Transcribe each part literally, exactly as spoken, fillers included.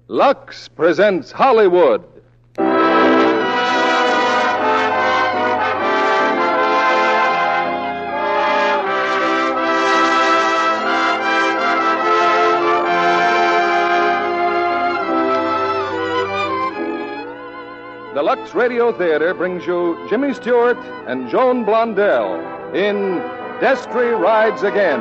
Lux presents Hollywood. The Lux Radio Theater brings you Jimmy Stewart and Joan Blondell in Destry Rides Again.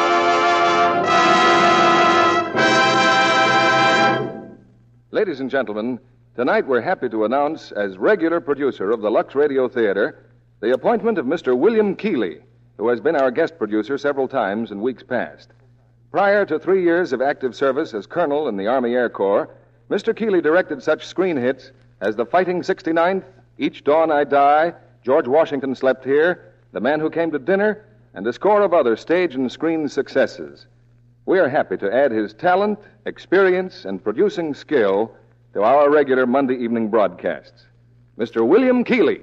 Ladies and gentlemen, tonight we're happy to announce as regular producer of the Lux Radio Theater the appointment of Mister William Keighley, who has been our guest producer several times in weeks past. Prior to three years of active service as colonel in the Army Air Corps, Mister Keighley directed such screen hits as The Fighting sixty-ninth, Each Dawn I Die, George Washington Slept Here, The Man Who Came to Dinner, and a score of other stage and screen successes. We are happy to add his talent, experience, and producing skill to our regular Monday evening broadcasts. Mister William Keighley.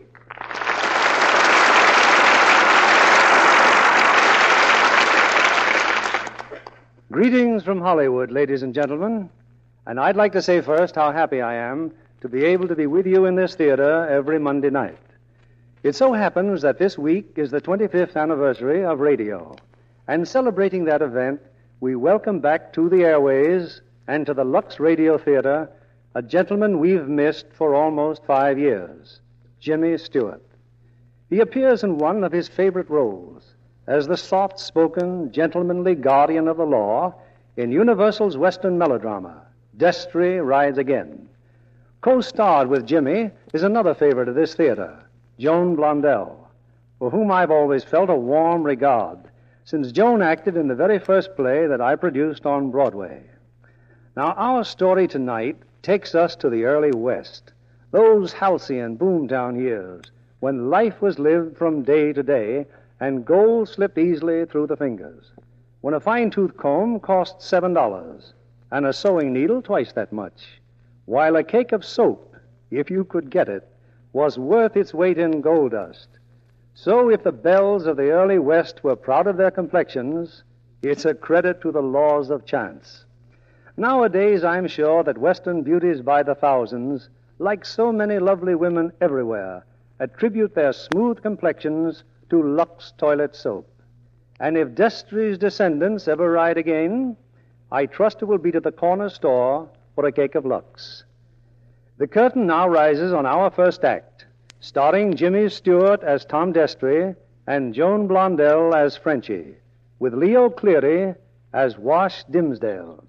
Greetings from Hollywood, ladies and gentlemen. And I'd like to say first how happy I am to be able to be with you in this theater every Monday night. It so happens that this week is the twenty-fifth anniversary of radio. And celebrating that event, we welcome back to the airways and to the Lux Radio Theater a gentleman we've missed for almost five years, Jimmy Stewart. He appears in one of his favorite roles as the soft-spoken, gentlemanly guardian of the law in Universal's Western melodrama, Destry Rides Again. Co-starred with Jimmy is another favorite of this theater, Joan Blondell, for whom I've always felt a warm regard, since Joan acted in the very first play that I produced on Broadway. Now, our story tonight takes us to the early West, those halcyon boomtown years when life was lived from day to day and gold slipped easily through the fingers, when a fine-tooth comb cost seven dollars and a sewing needle twice that much, while a cake of soap, if you could get it, was worth its weight in gold dust. So if the belles of the early West were proud of their complexions, it's a credit to the laws of chance. Nowadays, I'm sure that Western beauties by the thousands, like so many lovely women everywhere, attribute their smooth complexions to Lux toilet soap. And if Destry's descendants ever ride again, I trust it will be to the corner store for a cake of Lux. The curtain now rises on our first act, starring Jimmy Stewart as Tom Destry and Joan Blondell as Frenchie, with Leo Cleary as Wash Dimsdale.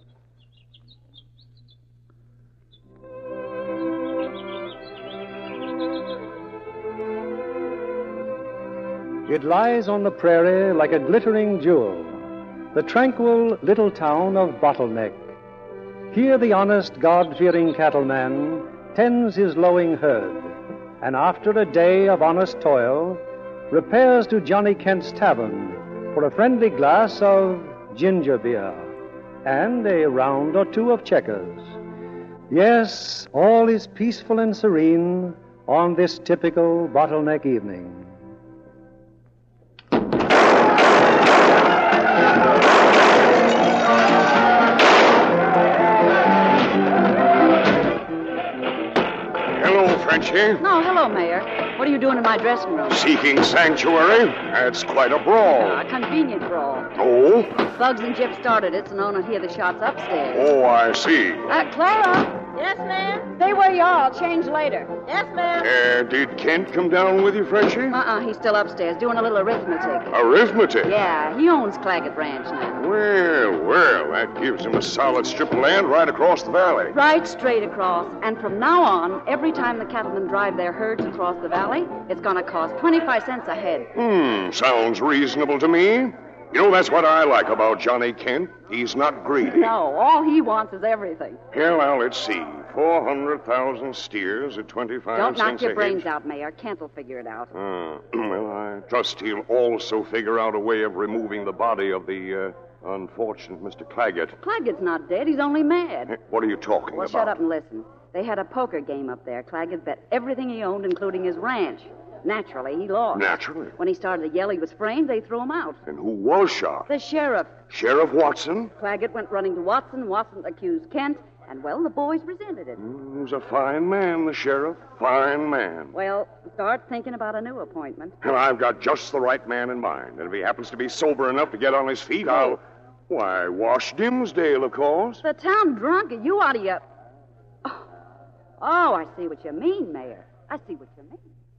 It lies on the prairie like a glittering jewel, the tranquil little town of Bottleneck. Here the honest, God-fearing cattleman tends his lowing herd, and after a day of honest toil, repairs to Johnny Kent's tavern for a friendly glass of ginger beer and a round or two of checkers. Yes, all is peaceful and serene on this typical Bottleneck evening. Frenchie? No, hello, Mayor. What are you doing in my dressing room? Seeking sanctuary? That's quite a brawl. Uh, a convenient brawl. Oh? Bugs and Jip started it, so no one will hear the shots upstairs. Oh, I see. Uh, Clara? Yes, ma'am? Stay where you are. I'll change later. Yes, ma'am? Uh, did Kent come down with you, Frenchie? Uh-uh, he's still upstairs doing a little arithmetic. Arithmetic? Yeah, he owns Claggett Ranch now. Well, well, that gives him a solid strip of land right across the valley. Right straight across. And from now on, every time the cattlemen drive their herds across the valley, it's going to cost twenty-five cents a head. Hmm, sounds reasonable to me. You know, that's what I like about Johnny Kent. He's not greedy. No, all he wants is everything. Here, now, let's see. four hundred thousand steers at twenty-five Don't cents knock your a brains head. out, Mayor. Kent will figure it out. Uh, well, I trust he'll also figure out a way of removing the body of the uh, unfortunate Mister Claggett. Claggett's not dead. He's only mad. What are you talking Well, about? shut up and listen. They had a poker game up there. Claggett bet everything he owned, including his ranch. Naturally, he lost. Naturally. When he started to yell he was framed, they threw him out. And who was shot? The sheriff. Sheriff Watson? Claggett went running to Watson. Watson accused Kent, And, well, the boys resented it. Mm, he's a fine man, the sheriff. Fine man. Well, start thinking about a new appointment. And I've got just the right man in mind. And if he happens to be sober enough to get on his feet, I'll... Why, Wash Dimsdale, of course. The town drunk? Are you out of your... Oh. oh, I see what you mean, Mayor. I see what you mean.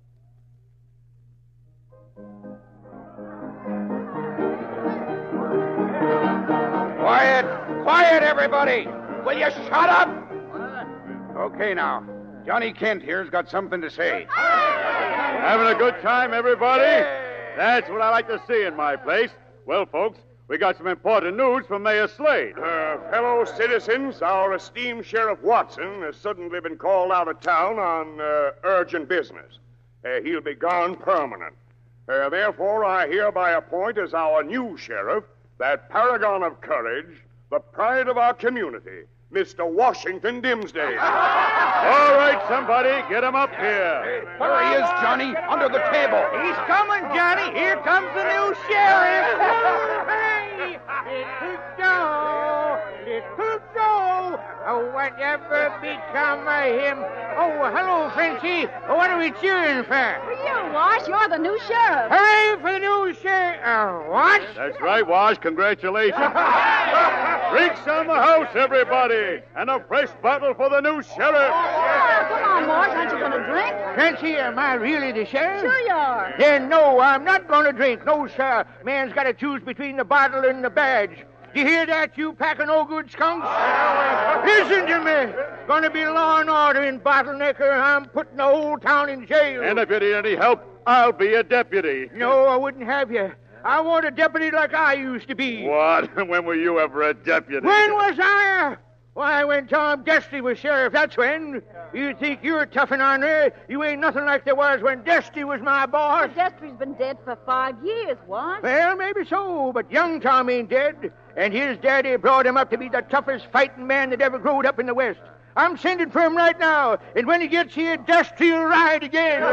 Quiet! Quiet, everybody! Will you shut up? Okay, now. Johnny Kent here's got something to say. Having a good time, everybody? That's what I like to see in my place. Well, folks, we got some important news from Mayor Slade. Uh, fellow citizens, our esteemed Sheriff Watson has suddenly been called out of town on uh, urgent business. Uh, he'll be gone permanent. Uh, therefore, I hereby appoint as our new sheriff that paragon of courage, the pride of our community, Mister Washington Dimsdale. All right, somebody, get him up here. Where he is, Johnny? Under the table. He's coming, Johnny. Here comes the new sheriff. Hey, little Joe, little Joe. Oh, whatever become of him? Oh, hello, Frenchie. What are we cheering for? For you, Wash. You're the new sheriff. Hooray for the new sheriff. Uh, what? That's right, Wash. Congratulations. Drinks on the house, everybody. And a fresh bottle for the new sheriff. Oh, come on, Wash. Aren't you going to drink? Frenchie, am I really the sheriff? Sure you are. Then no, I'm not going to drink. No, sir. Man's got to choose between the bottle and the badge. Do you hear that, you pack of no-good skunks? Listen to me. Gonna be law and order in Bottleneck, or I'm putting the whole town in jail. And if you need any help, I'll be a deputy. No, I wouldn't have you. I want a deputy like I used to be. What? When were you ever a deputy? When was I? Why, when Tom Dusty was sheriff, that's when. You think you're tough and ornery? You ain't nothing like there was when Dusty was my boss. Destry's been dead for five years, Wash. Well, maybe so, but young Tom ain't dead. And his daddy brought him up to be the toughest fighting man that ever growed up in the West. I'm sending for him right now, and when he gets here, Dusty'll ride again.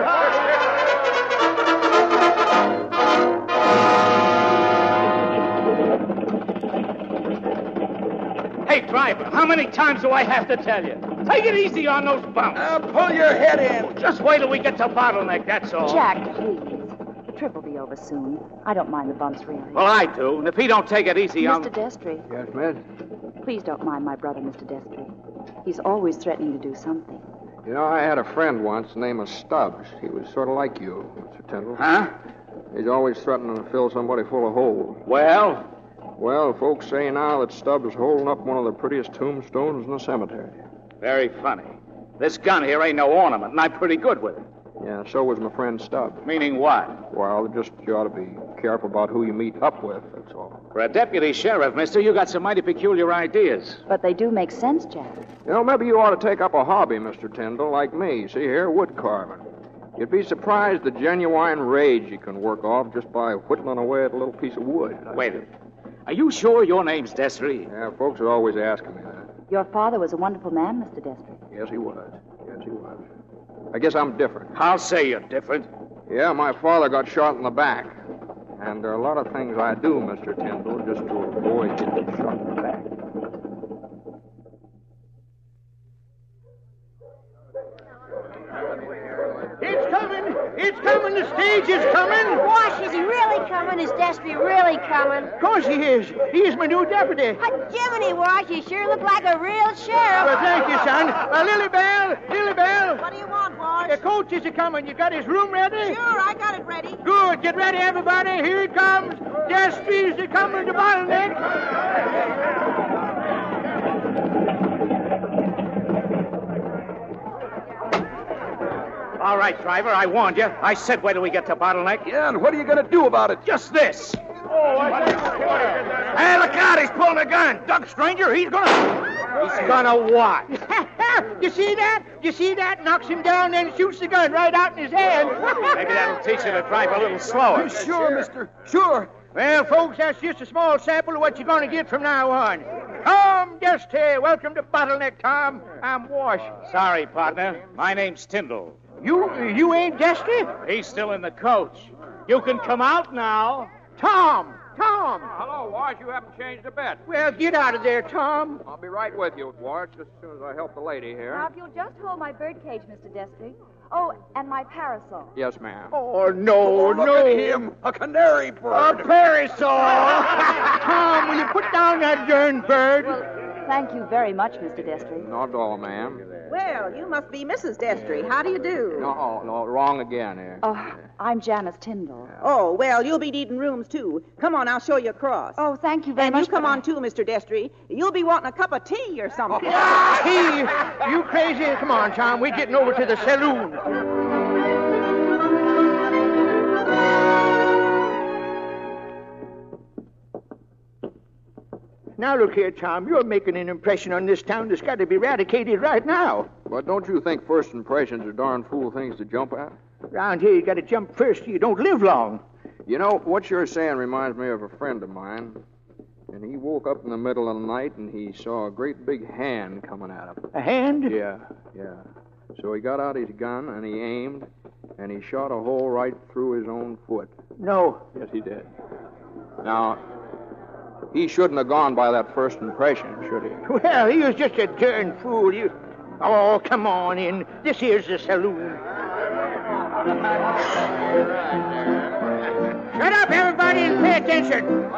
Hey, driver, how many times do I have to tell you? Take it easy on those bumps. Uh, pull your head in. Just wait till we get to Bottleneck, that's all. Jack, please. The trip will be over soon. I don't mind the bumps, really. Well, I do. And if he don't take it easy, I'll... Mister Destry. Yes, miss? Please don't mind my brother, Mister Destry. He's always threatening to do something. You know, I had a friend once named Stubbs. He was sort of like you, Mister Tyndall. Huh? He's always threatening to fill somebody full of holes. Well? Well, folks say now that Stubbs is holding up one of the prettiest tombstones in the cemetery. Very funny. This gun here ain't no ornament, and I'm pretty good with it. Yeah, so was my friend Stubbs. Meaning what? Well, just you ought to be careful about who you meet up with, that's all. For a deputy sheriff, mister, you got some mighty peculiar ideas. But they do make sense, Jack. You know, maybe you ought to take up a hobby, Mister Tyndall, like me. See here, wood carving. You'd be surprised the genuine rage you can work off just by whittling away at a little piece of wood. Wait a minute. Are you sure your name's Destry? Yeah, folks are always asking me that. Your father was a wonderful man, Mister Destry. Yes, he was. Yes, he was. I guess I'm different. I'll say you're different. Yeah, my father got shot in the back. And there are a lot of things I do, Mister Tyndall, just to avoid getting shot in the back. It's coming! It's coming! The stage is coming! Wash, is he really coming? Is Destry really coming? Of course he is. He is my new deputy. A Jiminy, Wash, you sure look like a real sheriff. Well, thank you, son. Uh, Lily Bell! Lily Bell! What do you want, Wash? The coach is a-coming. You got his room ready? Sure, I got it ready. Good. Get ready, everybody. Here it comes. Destry's a-coming to Bottleneck. All right, driver, I warned you. I said wait till we get to Bottleneck. Yeah, and what are you going to do about it? Just this. Oh, I Hey, look out, he's pulling a gun. Duck, stranger, he's going to... He's gonna what? You see that? You see that? Knocks him down, then shoots the gun right out in his hand. Maybe that'll teach you to drive a little slower. Sure, mister, sure. Well, folks, that's just a small sample of what you're going to get from now on. Tom Dusty, welcome to Bottleneck, Tom. I'm Wash. Sorry, partner. My name's Tyndall. You you ain't Dusty? He's still in the coach. You can come out now. Tom, Tom! Oh, hello, Wash. You haven't changed a bit. Well, get out of there, Tom. I'll be right with you, Wash, as soon as I help the lady here. Now, if you'll just hold my birdcage, Mister Destry. Oh, and my parasol. Yes, ma'am. Oh, no, Oh, look no. at him. A canary A bird. parasol. Tom, will you put down that darn bird? Well, thank you very much, Mister Destry. Not at all, ma'am. Well, you must be Missus Destry. How do you do? No, no, wrong again here. Oh, I'm Janice Tyndall. Oh, well, you'll be needing rooms, too. Come on, I'll show you across. Oh, thank you very and much. you come but I- on, too, Mister Destry. You'll be wanting a cup of tea or something. Hey, you crazy? Come on, Tom. We're getting over to the saloon. Now, look here, Tom. You're making an impression on this town that's got to be eradicated right now. But don't you think first impressions are darn fool things to jump at? Around here, you got to jump first. You don't live long. You know, what you're saying reminds me of a friend of mine. And he woke up in the middle of the night and he saw a great big hand coming at him. A hand? Yeah, yeah. So he got out his gun and he aimed and he shot a hole right through his own foot. No. Yes, he did. Now, he shouldn't have gone by that first impression, should he? Well, he was just a darn fool. You... Oh, come on in. This here's the saloon. Shut up, everybody, and pay attention.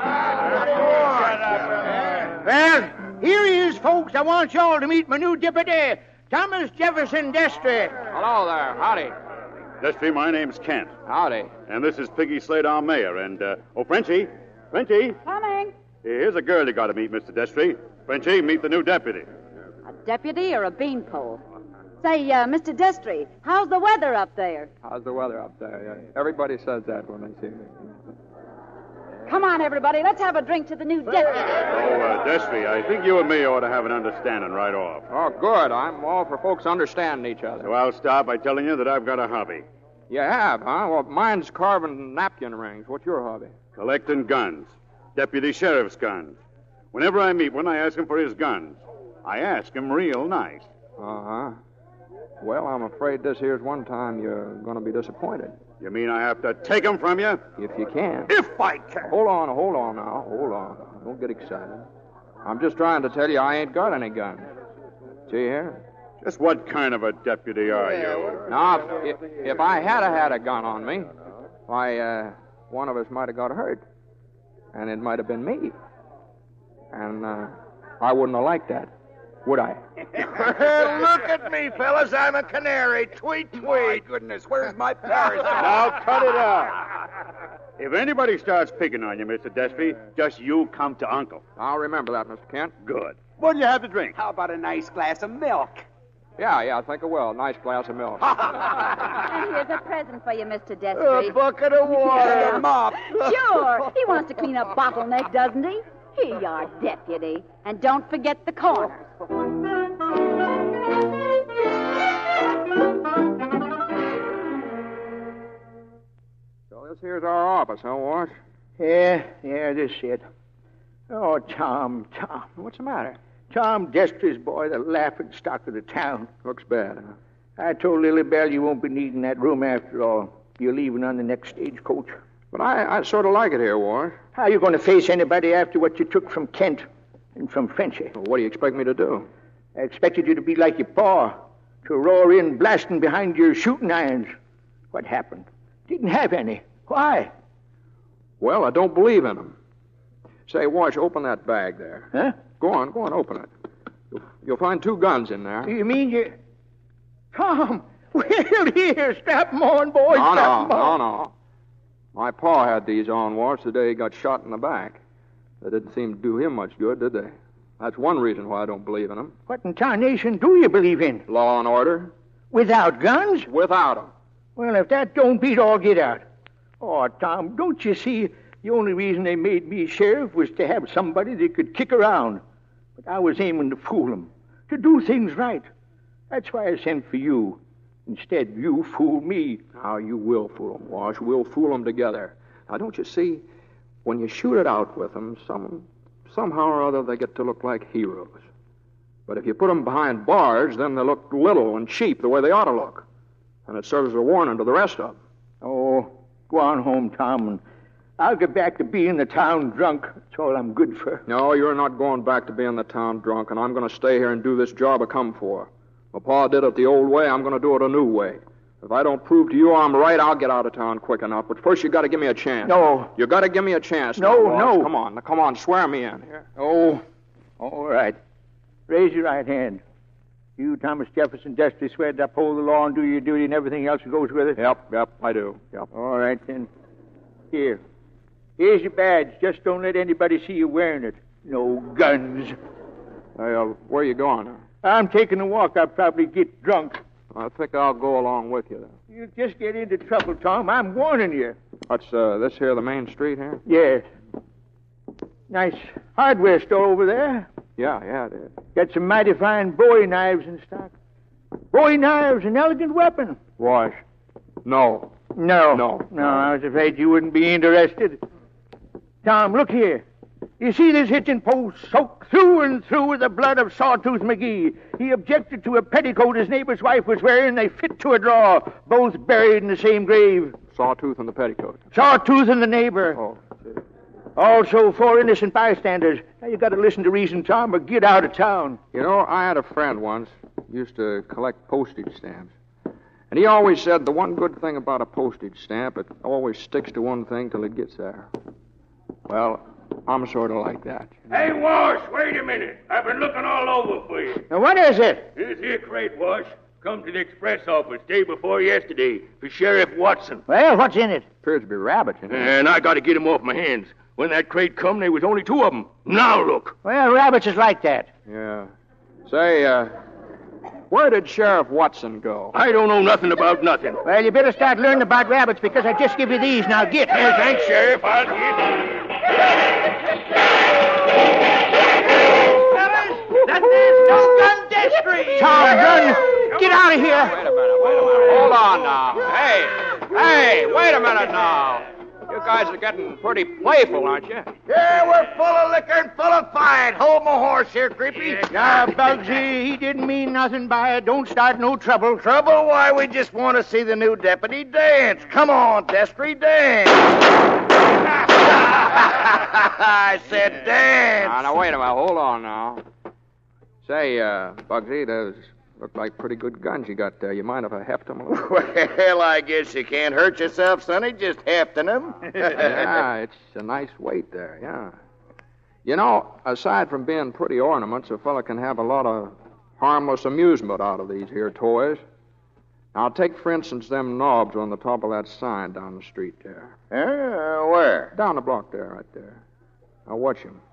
Well, here he is, folks. I want y'all to meet my new deputy, Thomas Jefferson Destry. Hello there. Howdy. Destry, my name's Kent. Howdy. And this is Piggy Slade, our mayor. And, uh, oh, Frenchie. Frenchie. Coming. Here's a girl you got to meet, Mister Destry. Frenchie, meet the new deputy. A deputy or a beanpole? Say, uh, Mister Destry, how's the weather up there? How's the weather up there? Yeah. Everybody says that when they see me. Come on, everybody. Let's have a drink to the new deputy. Oh, uh, Destry, I think you and me ought to have an understanding right off. Oh, good. I'm all for folks understanding each other. So I'll start by telling you that I've got a hobby. You have, huh? Well, mine's carving napkin rings. What's your hobby? Collecting guns. Deputy sheriff's guns. Whenever I meet one, I ask him for his guns. I ask him real nice. Uh-huh. Well, I'm afraid this here's one time you're going to be disappointed. You mean I have to take them from you? If you can. If I can. Hold on, hold on now. Hold on. Don't get excited. I'm just trying to tell you I ain't got any guns. See here? Just what kind of a deputy are you? Now, if, if I had a had a gun on me, why, uh, one of us might have got hurt. And it might have been me. And uh, I wouldn't have liked that, would I? Look at me, fellas. I'm a canary. Tweet, tweet. My goodness, where's my parasol? Now, cut it out. If anybody starts picking on you, Mister Destry, just you come to Uncle. I'll remember that, Mister Kent. Good. What'll you have to drink? How about a nice glass of milk? Yeah, yeah, I think I will. Nice glass of milk. And here's a present for you, Mister Destry. A bucket of water. A mop. Sure. He wants to clean up bottleneck, doesn't he? Here you are, deputy. And don't forget the corners. So this here's our office, huh, Wash? Yeah, yeah, this it. Oh, Tom, Tom. What's the matter? Tom Destry's boy, the laughing stock of the town. Looks bad, huh? I told Lily Bell you won't be needing that room after all. You're leaving on the next stagecoach. But I, I sort of like it here, Wash. How are you going to face anybody after what you took from Kent and from Frenchy? Well, what do you expect me to do? I expected you to be like your pa, to roar in blasting behind your shooting irons. What happened? Didn't have any. Why? Well, I don't believe in them. Say, Wash, open that bag there. Huh? Go on, go on, open it. You'll, you'll find two guns in there. You mean you... Tom, well, here, strap them on, boys. No, strap no, 'em on. no, no. My pa had these on, Wash, the day he got shot in the back. They didn't seem to do him much good, did they? That's one reason why I don't believe in them. What in tarnation do you believe in? Law and order. Without guns? Without them. Well, if that don't beat all get out. Oh, Tom, don't you see the only reason they made me sheriff was to have somebody they could kick around. But I was aiming to fool them, to do things right. That's why I sent for you. Instead, you fool me. Now, you will fool them, Wash. We'll fool them together. Now, don't you see, when you shoot it out with them, some, somehow or other they get to look like heroes. But if you put them behind bars, then they look little and cheap the way they ought to look. And it serves as a warning to the rest of them. Oh, go on home, Tom, and I'll get back to being the town drunk. That's all I'm good for. No, you're not going back to being the town drunk, and I'm going to stay here and do this job I come for. My pa did it the old way. I'm going to do it a new way. If I don't prove to you I'm right, I'll get out of town quick enough. But first, you got to give me a chance. No. You got to give me a chance. No, now, boss. no. Come on, come on, swear me in here. Oh, all right. Raise your right hand. You, Thomas Jefferson Destry, swear to uphold the law and do your duty and everything else that goes with it? Yep, yep, I do. Yep. All right, then. Here. Here's your badge. Just don't let anybody see you wearing it. No guns. Hey, uh, where are you going? Huh? I'm taking a walk. I'll probably get drunk. I think I'll go along with you, then. You just get into trouble, Tom. I'm warning you. What's uh, this here, the main street here? Yes. Nice hardware store over there. Yeah, yeah, it is. Got some mighty fine Bowie knives in stock. Bowie knives, an elegant weapon. Wash. No. No. No. No, I was afraid you wouldn't be interested. Tom, look here. You see this hitching post soaked through and through with the blood of Sawtooth McGee. He objected to a petticoat his neighbor's wife was wearing. They fit to a draw, both buried in the same grave. Sawtooth and the petticoat. Sawtooth and the neighbor. Oh. Also, four innocent bystanders. Now, you got to listen to reason, Tom, or get out of town. You know, I had a friend once, used to collect postage stamps. And he always said the one good thing about a postage stamp, it always sticks to one thing till it gets there. Well, I'm sort of like that. Hey, Wash, wait a minute. I've been looking all over for you. Now, what is it? This here crate, Wash, come to the express office day before yesterday for Sheriff Watson. Well, what's in it? Appears to be rabbits in it. And I got to get 'em off my hands. When that crate come, there was only two of 'em. Now look. Well, rabbits is like that. Yeah. Say, uh, where did Sheriff Watson go? I don't know nothing about nothing. Well, you better start learning about rabbits because I just give you these. Now get. Well, thanks, Sheriff. I'll get. That is no gun Destry. Tom, run. Get out of here. Wait a minute, wait a minute. Hold on now. Hey, hey, wait a minute now. You guys are getting pretty playful, aren't you? Yeah, we're full of liquor and full of fight. Hold my horse here, Creepy. Now, Bugsy, he didn't mean nothing by it. Don't start no trouble. Trouble? Why, we just want to see the new deputy dance. Come on, Destry, dance. I said dance. Now, now, wait a minute. Hold on now. Say, uh, Bugsy, those look like pretty good guns you got there. You mind if I heft them a little? Well, I guess you can't hurt yourself, Sonny, just hefting them. Yeah, it's a nice weight there, yeah. You know, aside from being pretty ornaments, a fella can have a lot of harmless amusement out of these here toys. Now, take, for instance, them knobs on the top of that sign down the street there. Uh, where? Down the block there, right there. Now, watch him.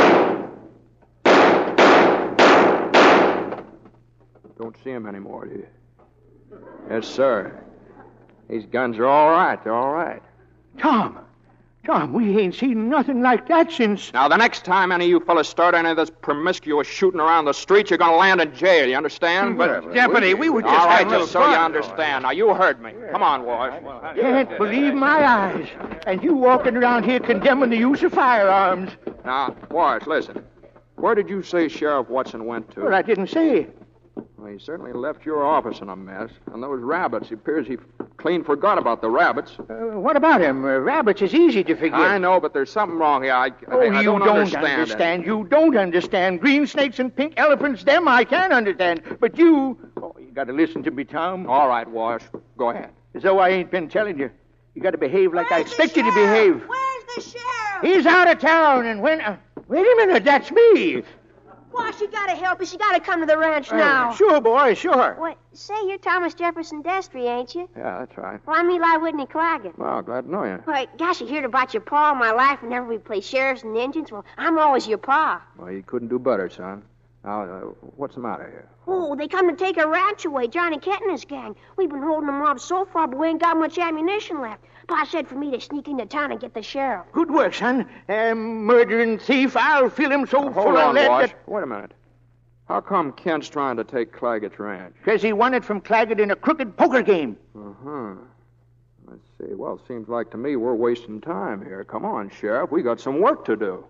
Don't see him anymore, do you? Yes, sir. These guns are all right. They're all right. Tom, Tom, we ain't seen nothing like that since... Now, the next time any of you fellas start any of this promiscuous shooting around the streets, you're going to land in jail, you understand? But, Deputy, we were just... All right, having a just so little you fun. understand. Now, you heard me. Come on, Wash. Can't believe my eyes. And you walking around here condemning the use of firearms. Now, Wash, listen. Where did you say Sheriff Watson went to? Well, I didn't say. Well, he certainly left your office in a mess. And those rabbits, it appears he clean forgot about the rabbits. Uh, what about him? Uh, rabbits is easy to forget. I know, but there's something wrong here. I, Oh, I, I you don't, don't understand. understand. You don't understand. Green snakes and pink elephants, them I can understand. But you... Oh, you got to listen to me, Tom. All right, Wash. Go ahead. As though I ain't been telling you. You got to behave like I expect you to behave. Where's the sheriff? He's out of town, and when... Uh, wait a minute, that's me. Wash, you gotta help us. You gotta come to the ranch now. Uh, sure, boy, sure. What? Say, you're Thomas Jefferson Destry, ain't you? Yeah, that's right. Well, I'm Eli Whitney Claggett. Well, glad to know you. Why, gosh, you heard about your pa all my life whenever we play sheriffs and Indians. Well, I'm always your pa. Well, you couldn't do better, son. Now, uh, what's the matter here? Oh, they come to take our ranch away, Johnny Kent and his gang. We've been holding them robbed so far, but we ain't got much ammunition left. Pa said for me to sneak into town and get the sheriff. Good work, son. Um, murdering thief, I'll fill him so Now, full hold of on, lead Wash. that... Wait a minute. How come Kent's trying to take Claggett's ranch? Because he won it from Claggett in a crooked poker game. Uh-huh. Let's see. Well, it seems like to me we're wasting time here. Come on, Sheriff. We got some work to do.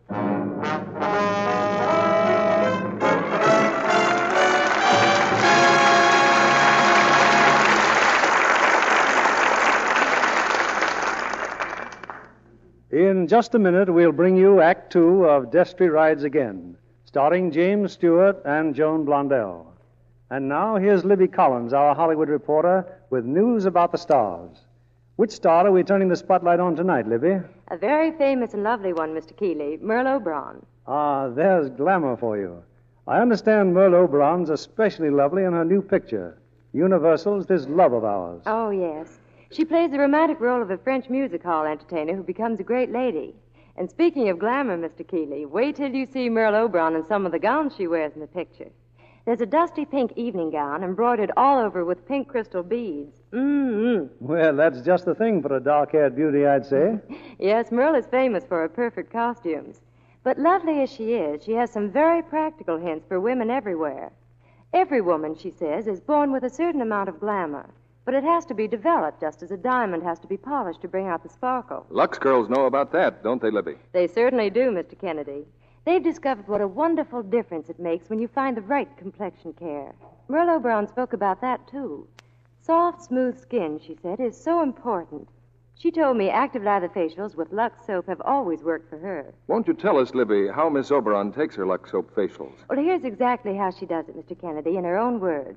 In just a minute, we'll bring you Act Two of Destry Rides Again, starring James Stewart and Joan Blondell. And now, here's Libby Collins, our Hollywood reporter, with news about the stars. Which star are we turning the spotlight on tonight, Libby? A very famous and lovely one, Mister Keeley, Merle Oberon. Ah, there's glamour for you. I understand Merle Oberon's especially lovely in her new picture, Universal's This Love of Ours. Oh, yes. She plays the romantic role of a French music hall entertainer who becomes a great lady. And speaking of glamour, Mister Keeley, wait till you see Merle Oberon in some of the gowns she wears in the picture. There's a dusty pink evening gown embroidered all over with pink crystal beads. Mm-hmm. Well, that's just the thing for a dark-haired beauty, I'd say. Yes, Merle is famous for her perfect costumes. But lovely as she is, she has some very practical hints for women everywhere. Every woman, she says, is born with a certain amount of glamour. But it has to be developed just as a diamond has to be polished to bring out the sparkle. Lux girls know about that, don't they, Libby? They certainly do, Mister Kennedy. They've discovered what a wonderful difference it makes when you find the right complexion care. Merle Oberon spoke about that, too. Soft, smooth skin, she said, is so important. She told me active lather facials with Lux soap have always worked for her. Won't you tell us, Libby, how Miss Oberon takes her Lux soap facials? Well, here's exactly how she does it, Mister Kennedy, in her own words.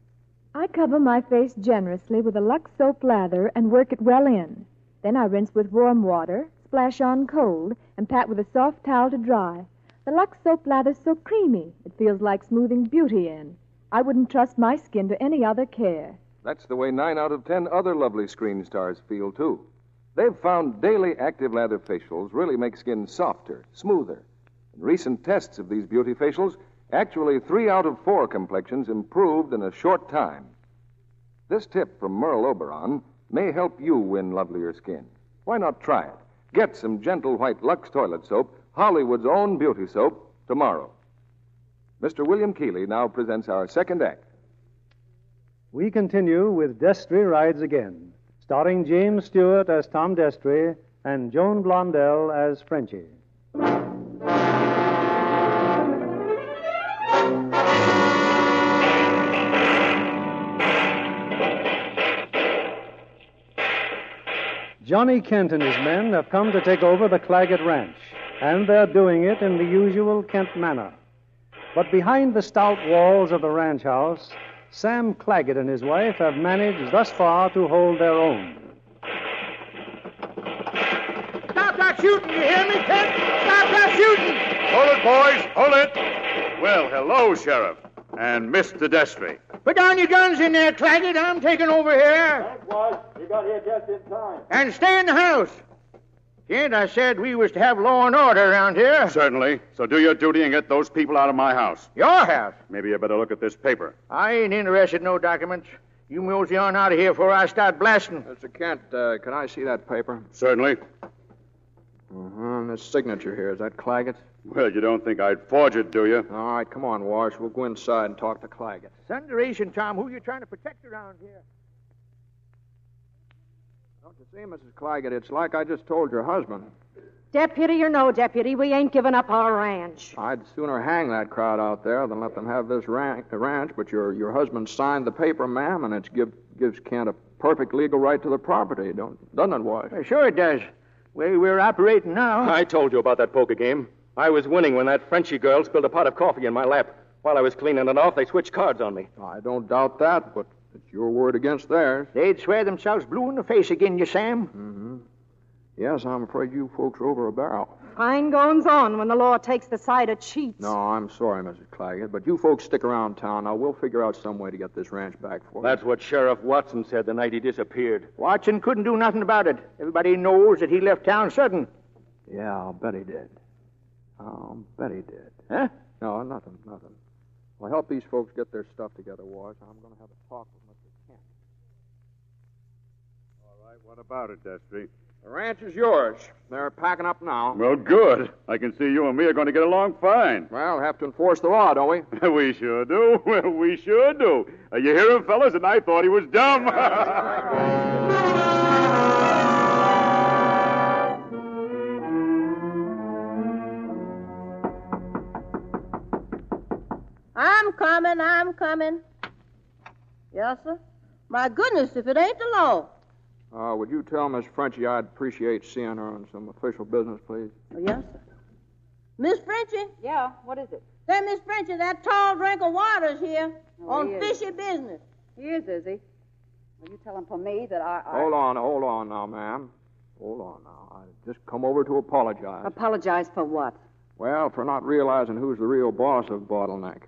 I cover my face generously with a Lux soap lather and work it well in. Then I rinse with warm water, splash on cold, and pat with a soft towel to dry. The Lux soap lather's so creamy, it feels like smoothing beauty in. I wouldn't trust my skin to any other care. That's the way nine out of ten other lovely screen stars feel, too. They've found daily active lather facials really make skin softer, smoother. In recent tests of these beauty facials, actually three out of four complexions improved in a short time. This tip from Merle Oberon may help you win lovelier skin. Why not try it? Get some gentle white Lux toilet soap, Hollywood's own beauty soap, tomorrow. Mister William Keeley now presents our second act. We continue with Destry Rides Again, starring James Stewart as Tom Destry and Joan Blondell as Frenchie. Johnny Kent and his men have come to take over the Claggett Ranch, and they're doing it in the usual Kent manner. But behind the stout walls of the ranch house, Sam Claggett and his wife have managed thus far to hold their own. Stop that shooting, you hear me, Kent? Stop that shooting! Hold it, boys, hold it. Well, hello, Sheriff, and Mister Destry. Put down your guns in there, Claggett. I'm taking over here. Thanks, boss. You got here just in time. And stay in the house. Kent, I said we was to have law and order around here. Certainly. So do your duty and get those people out of my house. Your house? Maybe you better look at this paper. I ain't interested in no documents. You mosey on out of here before I start blasting. Mister Kent, uh, can I see that paper? Certainly. Uh-huh. This signature here, is that Claggett's? Well, you don't think I'd forge it, do you? All right, come on, Wash. We'll go inside and talk to Claggett. Thunderation, Tom. Who you trying to protect around here? Don't you see, Missus Claggett, it's like I just told your husband. Deputy or no deputy, we ain't giving up our ranch. I'd sooner hang that crowd out there than let them have this ran- ranch, but your your husband signed the paper, ma'am, and it give, gives Kent a perfect legal right to the property, don't, doesn't it, Wash? Well, sure it does. Way we're operating now. I told you about that poker game. I was winning when that Frenchie girl spilled a pot of coffee in my lap. While I was cleaning it off, they switched cards on me. I don't doubt that, but it's your word against theirs. They'd swear themselves blue in the face again, you, Sam. Mm-hmm. Yes, I'm afraid you folks are over a barrel. Fine goings on when the law takes the side of cheats. No, I'm sorry, Missus Claggett, but you folks stick around town. Now, we'll figure out some way to get this ranch back for you. That's what Sheriff Watson said the night he disappeared. Watson couldn't do nothing about it. Everybody knows that he left town sudden. Yeah, I'll bet he did. I'll bet he did. Huh? No, nothing, nothing. Well, help these folks get their stuff together, Wash. I'm going to have a talk with Mister Kent. All right, what about it, Destry? The ranch is yours. They're packing up now. Well, good. I can see you and me are going to get along fine. Well, have to enforce the law, don't we? We sure do. Well, we sure do. Uh, you hear him, fellas? And I thought he was dumb. I'm coming, I'm coming. Yes, sir. My goodness, if it ain't the law. Uh, would you tell Miss Frenchie I'd appreciate seeing her on some official business, please? Oh, yes, sir. Miss Frenchie? Yeah, what is it? Say, Miss Frenchie, that tall drink of water's here Oh, on he is. fishy business. He is, is he? Will you tell him for me that I... I... Hold on, hold on now, ma'am. Hold on now. I just come over to apologize. Apologize for what? Well, for not realizing who's the real boss of Bottleneck.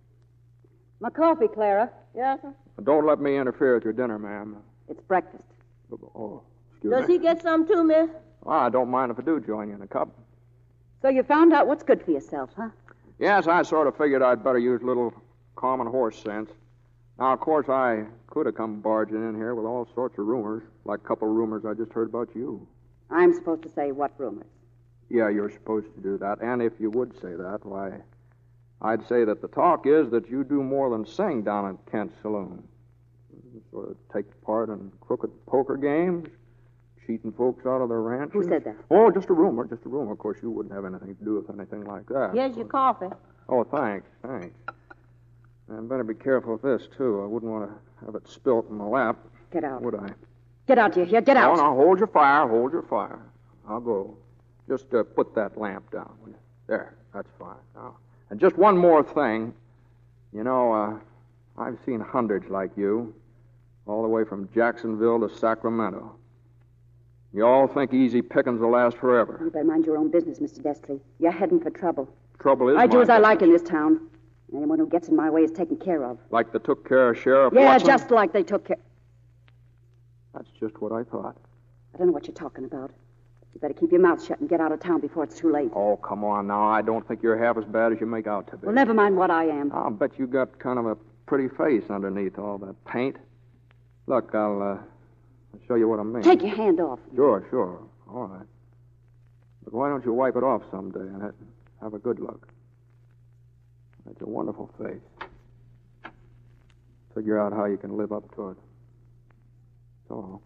My coffee, Clara. Yes, sir. Don't let me interfere with your dinner, ma'am. It's breakfast. Oh, excuse Does me. he get some too, miss? Well, I don't mind if I do join you in a cup. So you found out what's good for yourself, huh? Yes, I sort of figured I'd better use a little common horse sense. Now, of course, I could have come barging in here with all sorts of rumors, like a couple of rumors I just heard about you. I'm supposed to say what rumors? Yeah, you're supposed to do that. And if you would say that, why, I'd say that the talk is that you do more than sing down at Kent's Saloon. You sort of take part in crooked poker games, cheating folks out of their ranches. Who said that? Oh, just a rumor, just a rumor. Of course, you wouldn't have anything to do with anything like that. Here's your coffee. Oh, thanks, thanks. And better be careful with this, too. I wouldn't want to have it spilt in my lap. Get out. Would I? Get out, you hear? Get out. No, no, hold your fire, hold your fire. I'll go. Just uh, put that lamp down, will you? There, that's fine. Now, and just one more thing. You know, uh, I've seen hundreds like you, all the way from Jacksonville to Sacramento. You all think easy pickings will last forever. You better mind your own business, Mister Destry. You're heading for trouble. Trouble is I do my as I business. like in this town. Anyone who gets in my way is taken care of. Like they took care of Sheriff Yeah, Watson? just like they took care... That's just what I thought. I don't know what you're talking about. You better keep your mouth shut and get out of town before it's too late. Oh, come on now. I don't think you're half as bad as you make out to be. Well, never mind what I am. I'll bet you got kind of a pretty face underneath all that paint. Look, I'll, uh, I'll show you what I mean. Take your hand off. Sure, sure. All right. But why don't you wipe it off someday and ha- have a good look? That's a wonderful face. Figure out how you can live up to it. That's all.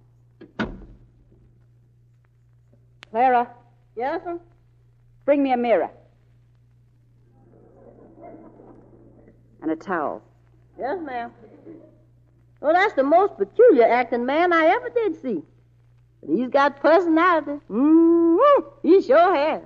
Clara, Yes, sir? bring me a mirror. And a towel. Yes, ma'am. Well, that's the most peculiar acting man I ever did see. But he's got personality. Mm-hmm. He sure has.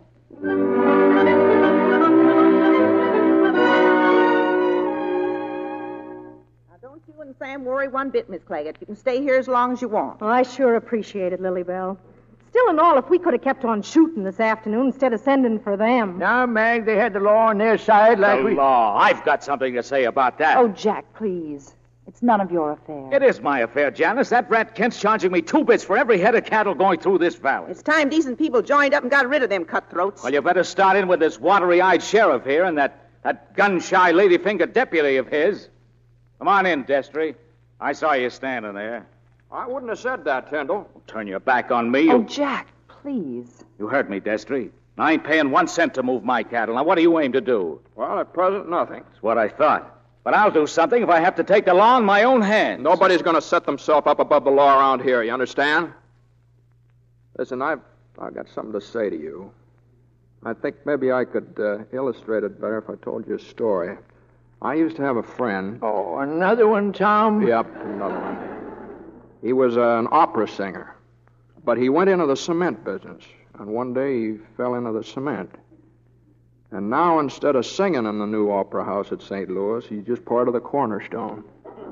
Now, don't you and Sam worry one bit, Miss Claggett. You can stay here as long as you want. Well, I sure appreciate it, Lily Bell. Still and all, if we could have kept on shooting this afternoon instead of sending for them. Now, Mag, they had the law on their side like the we... law. I've got something to say about that. Oh, Jack, please. It's none of your affair. It is my affair, Janice. That rat Kent's charging me two bits for every head of cattle going through this valley. It's time decent people joined up and got rid of them cutthroats. Well, you better start in with this watery-eyed sheriff here and that, that gun-shy ladyfinger deputy of his. Come on in, Destry. I saw you standing there. I wouldn't have said that, Tyndall. Turn your back on me. You... Oh, Jack, please. You heard me, Destry. I ain't paying one cent to move my cattle. Now, what do you aim to do? Well, at present, nothing. That's what I thought. But I'll do something if I have to take the law in my own hands. Nobody's going to set themselves up above the law around here, you understand? Listen, I've, I've got something to say to you. I think maybe I could uh, illustrate it better if I told you a story. I used to have a friend. Oh, another one, Tom? Yep, another one. He was uh, an opera singer, but he went into the cement business, and one day he fell into the cement. And now, instead of singing in the new opera house at Saint Louis, he's just part of the cornerstone.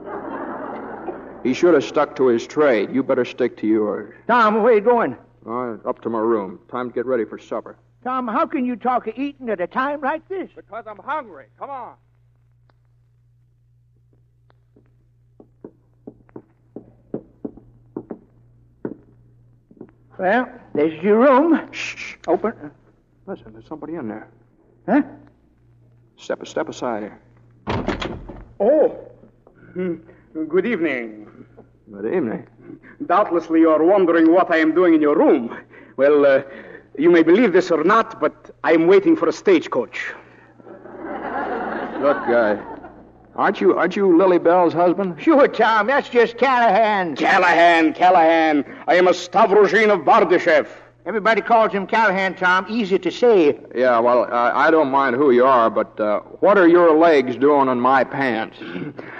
He should have stuck to his trade. You better stick to yours. Tom, where you going? Uh, up to my room. Time to get ready for supper. Tom, how can you talk of eating at a time like this? Because I'm hungry. Come on. Well, there's your room. Shh. Open. Listen, there's somebody in there. Huh? Step, step aside here. Oh, hmm. Good evening. Good evening. Doubtlessly you're wondering what I am doing in your room. Well, uh, you may believe this or not, but I am waiting for a stagecoach. Look, uh, aren't you aren't you Lily Bell's husband? Sure, Tom. That's just Callahan. Callahan, Callahan. I am a Stavrogin of Bardyshev. Everybody calls him Callahan, Tom. Easy to say. Yeah, well, uh, I don't mind who you are, but uh, what are your legs doing in my pants?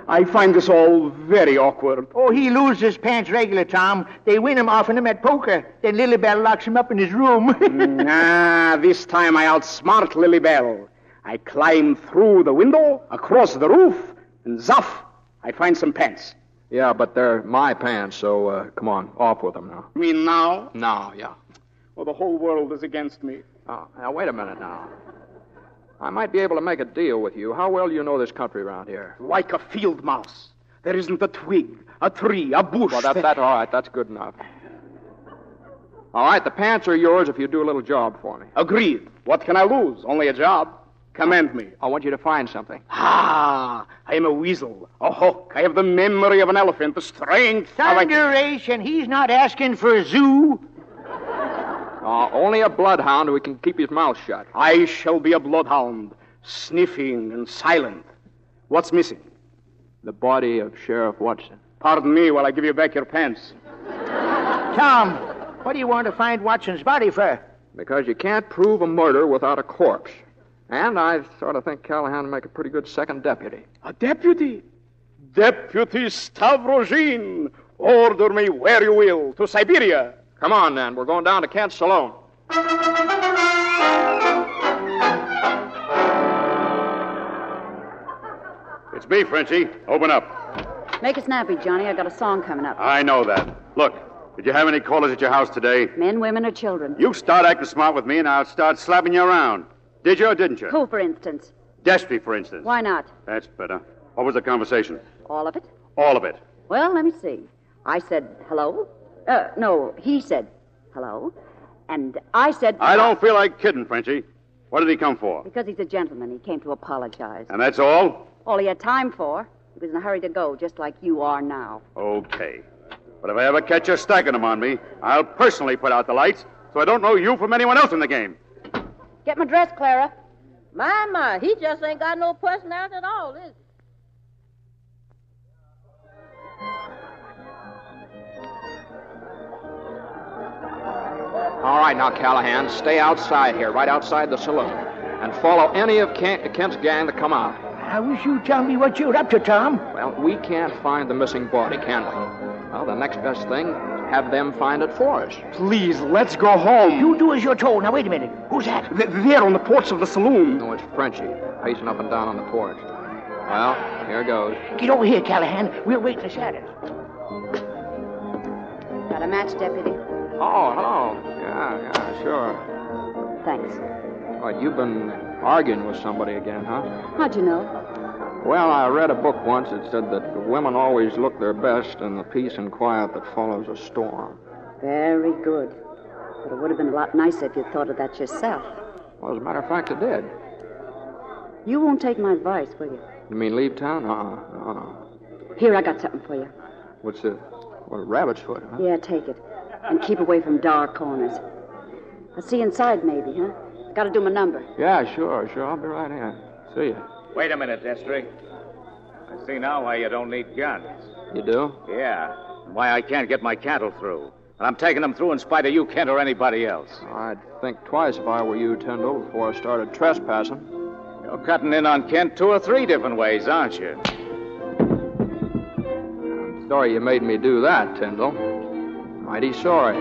I find this all very awkward. Oh, he loses his pants regular, Tom. They win him off him at poker. Then Lily Bell locks him up in his room. Ah, this time I outsmart Lily Bell. I climb through the window, across the roof, and zuff, I find some pants. Yeah, but they're my pants, so uh, come on, off with them now. You mean now? Now, yeah. Well, the whole world is against me. Oh, now, wait a minute now. I might be able to make a deal with you. How well do you know this country around here? Like a field mouse. There isn't a twig, a tree, a bush. Well, that, that, all right, that's good enough. All right, the pants are yours if you do a little job for me. Agreed. What can I lose? Only a job. Command me. I want you to find something. Ah, I am a weasel, a hawk. I have the memory of an elephant, the strength of a... Thunderation, he's not asking for a zoo. Uh, only a bloodhound who can keep his mouth shut. I shall be a bloodhound, sniffing and silent. What's missing? The body of Sheriff Watson. Pardon me while I give you back your pants. Tom, what do you want to find Watson's body for? Because you can't prove a murder without a corpse. And I sort of think Callahan would make a pretty good second deputy. A deputy? Deputy Stavrogin. Order me where you will, to Siberia. Come on, then. We're going down to Kent's saloon. It's me, Frenchie. Open up. Make it snappy, Johnny. I got a song coming up. I know that. Look, did you have any callers at your house today? Men, women, or children? You start acting smart with me, and I'll start slapping you around. Did you or didn't you? Who, for instance? Destry, for instance. Why not? That's better. What was the conversation? All of it? All of it. Well, let me see. I said, hello. Uh, no, he said, hello. And I said... I don't feel like kidding, Frenchie. What did he come for? Because he's a gentleman. He came to apologize. And that's all? All he had time for. He was in a hurry to go, just like you are now. Okay. But if I ever catch you stacking them on me, I'll personally put out the lights so I don't know you from anyone else in the game. Get my dress, Clara. My, my, he just ain't got no personality at all, is he? All right, now, Callahan, stay outside here, right outside the saloon, and follow any of Kent, Kent's gang to come out. I wish you'd tell me what you're up to, Tom. Well, we can't find the missing body, can we? Well, the next best thing, have them find it for us. Please, let's go home. You do as you're told. Now, wait a minute. Who's that? Th- there on the porch of the saloon. No, it's Frenchie, pacing up and down on the porch. Well, here goes. Get over here, Callahan. We'll wait in the shadows. Got a match, Deputy? Oh, hello. Yeah, yeah, sure. Thanks. What, you've been arguing with somebody again, huh? How'd you know? Well, I read a book once that said that the women always look their best in the peace and quiet that follows a storm. Very good. But it would have been a lot nicer if you'd thought of that yourself. Well, as a matter of fact, it did. You won't take my advice, will you? You mean leave town? Uh-uh. Uh-uh. Here, I got something for you. What's it? What, a rabbit's foot, huh? Yeah, take it. And keep away from dark corners. I'll see you inside, maybe, huh? Got to do my number. Yeah, sure, sure. I'll be right in. See you. Wait a minute, Destry. I see now why you don't need guns. You do? Yeah. And why I can't get my cattle through. And I'm taking them through in spite of you, Kent, or anybody else. I'd think twice if I were you, Tyndall, before I started trespassing. You're cutting in on Kent two or three different ways, aren't you? I'm sorry you made me do that, Tyndall. Mighty sorry.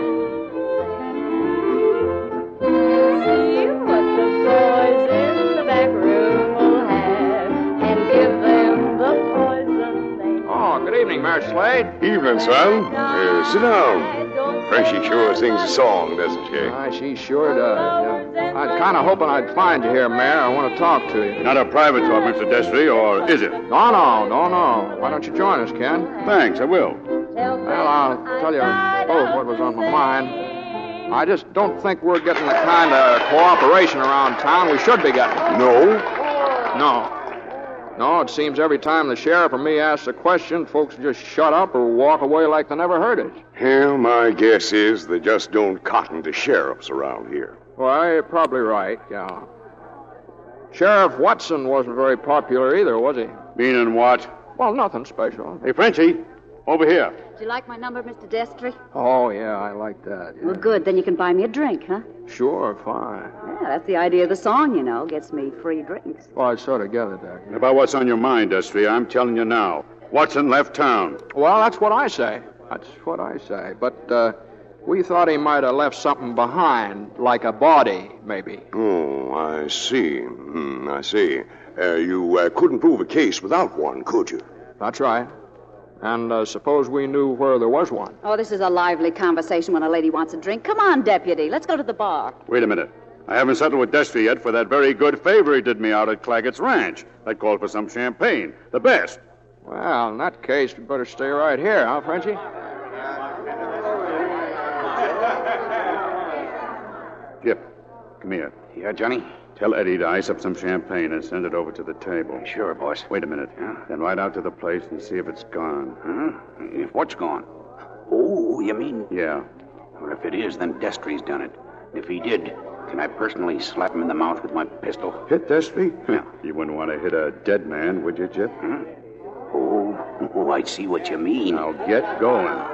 See what the boys in the back room will have, and give them the poison they... Oh, good evening, Mayor Slade. Evening, son. Uh, sit down. Frenchie sure sings a song, doesn't she? Aye, she sure does. Yeah. I'd kind of hoping I'd find you here, Mayor. I want to talk to you. Not a private talk, Mister Destry, or is it? No, no, no, no. Why don't you join us, Ken? Thanks, I will. Well, I'll tell you both what was on my mind. I just don't think we're getting the kind of cooperation around town we should be getting. No? No. No, it seems every time the sheriff or me asks a question, folks just shut up or walk away like they never heard it. Hell, my guess is they just don't cotton to sheriffs around here. Well, you're probably right, yeah. Sheriff Watson wasn't very popular either, was he? Meaning what? Well, nothing special. Hey, Frenchie, over here. Do you like my number, Mister Destry? Oh, yeah, I like that. Yeah. Well, good. Then you can buy me a drink, huh? Sure, fine. Yeah, that's the idea of the song, you know. Gets me free drinks. Well, I sort of gathered that. Yeah. About what's on your mind, Destry, I'm telling you now. Watson left town. Well, that's what I say. That's what I say. But uh, we thought he might have left something behind, like a body, maybe. Oh, I see. Hmm, I see. Uh, you uh, couldn't prove a case without one, could you? That's right. And uh, suppose we knew where there was one. Oh, this is a lively conversation when a lady wants a drink. Come on, deputy. Let's go to the bar. Wait a minute. I haven't settled with Destry yet for that very good favor he did me out at Claggett's Ranch. That called for some champagne. The best. Well, in that case, we better stay right here, huh, Frenchie? Jip, come here. Yeah, Johnny? Tell Eddie to ice up some champagne and send it over to the table. Sure, boss. Wait a minute. Yeah? Then ride out to the place and see if it's gone. Huh? If what's gone? Oh, you mean? Yeah. Well, if it is, then Destry's done it. If he did, can I personally slap him in the mouth with my pistol? Hit Destry? Yeah. You wouldn't want to hit a dead man, would you, Jip? Huh? Oh, oh, I see what you mean. Now get going.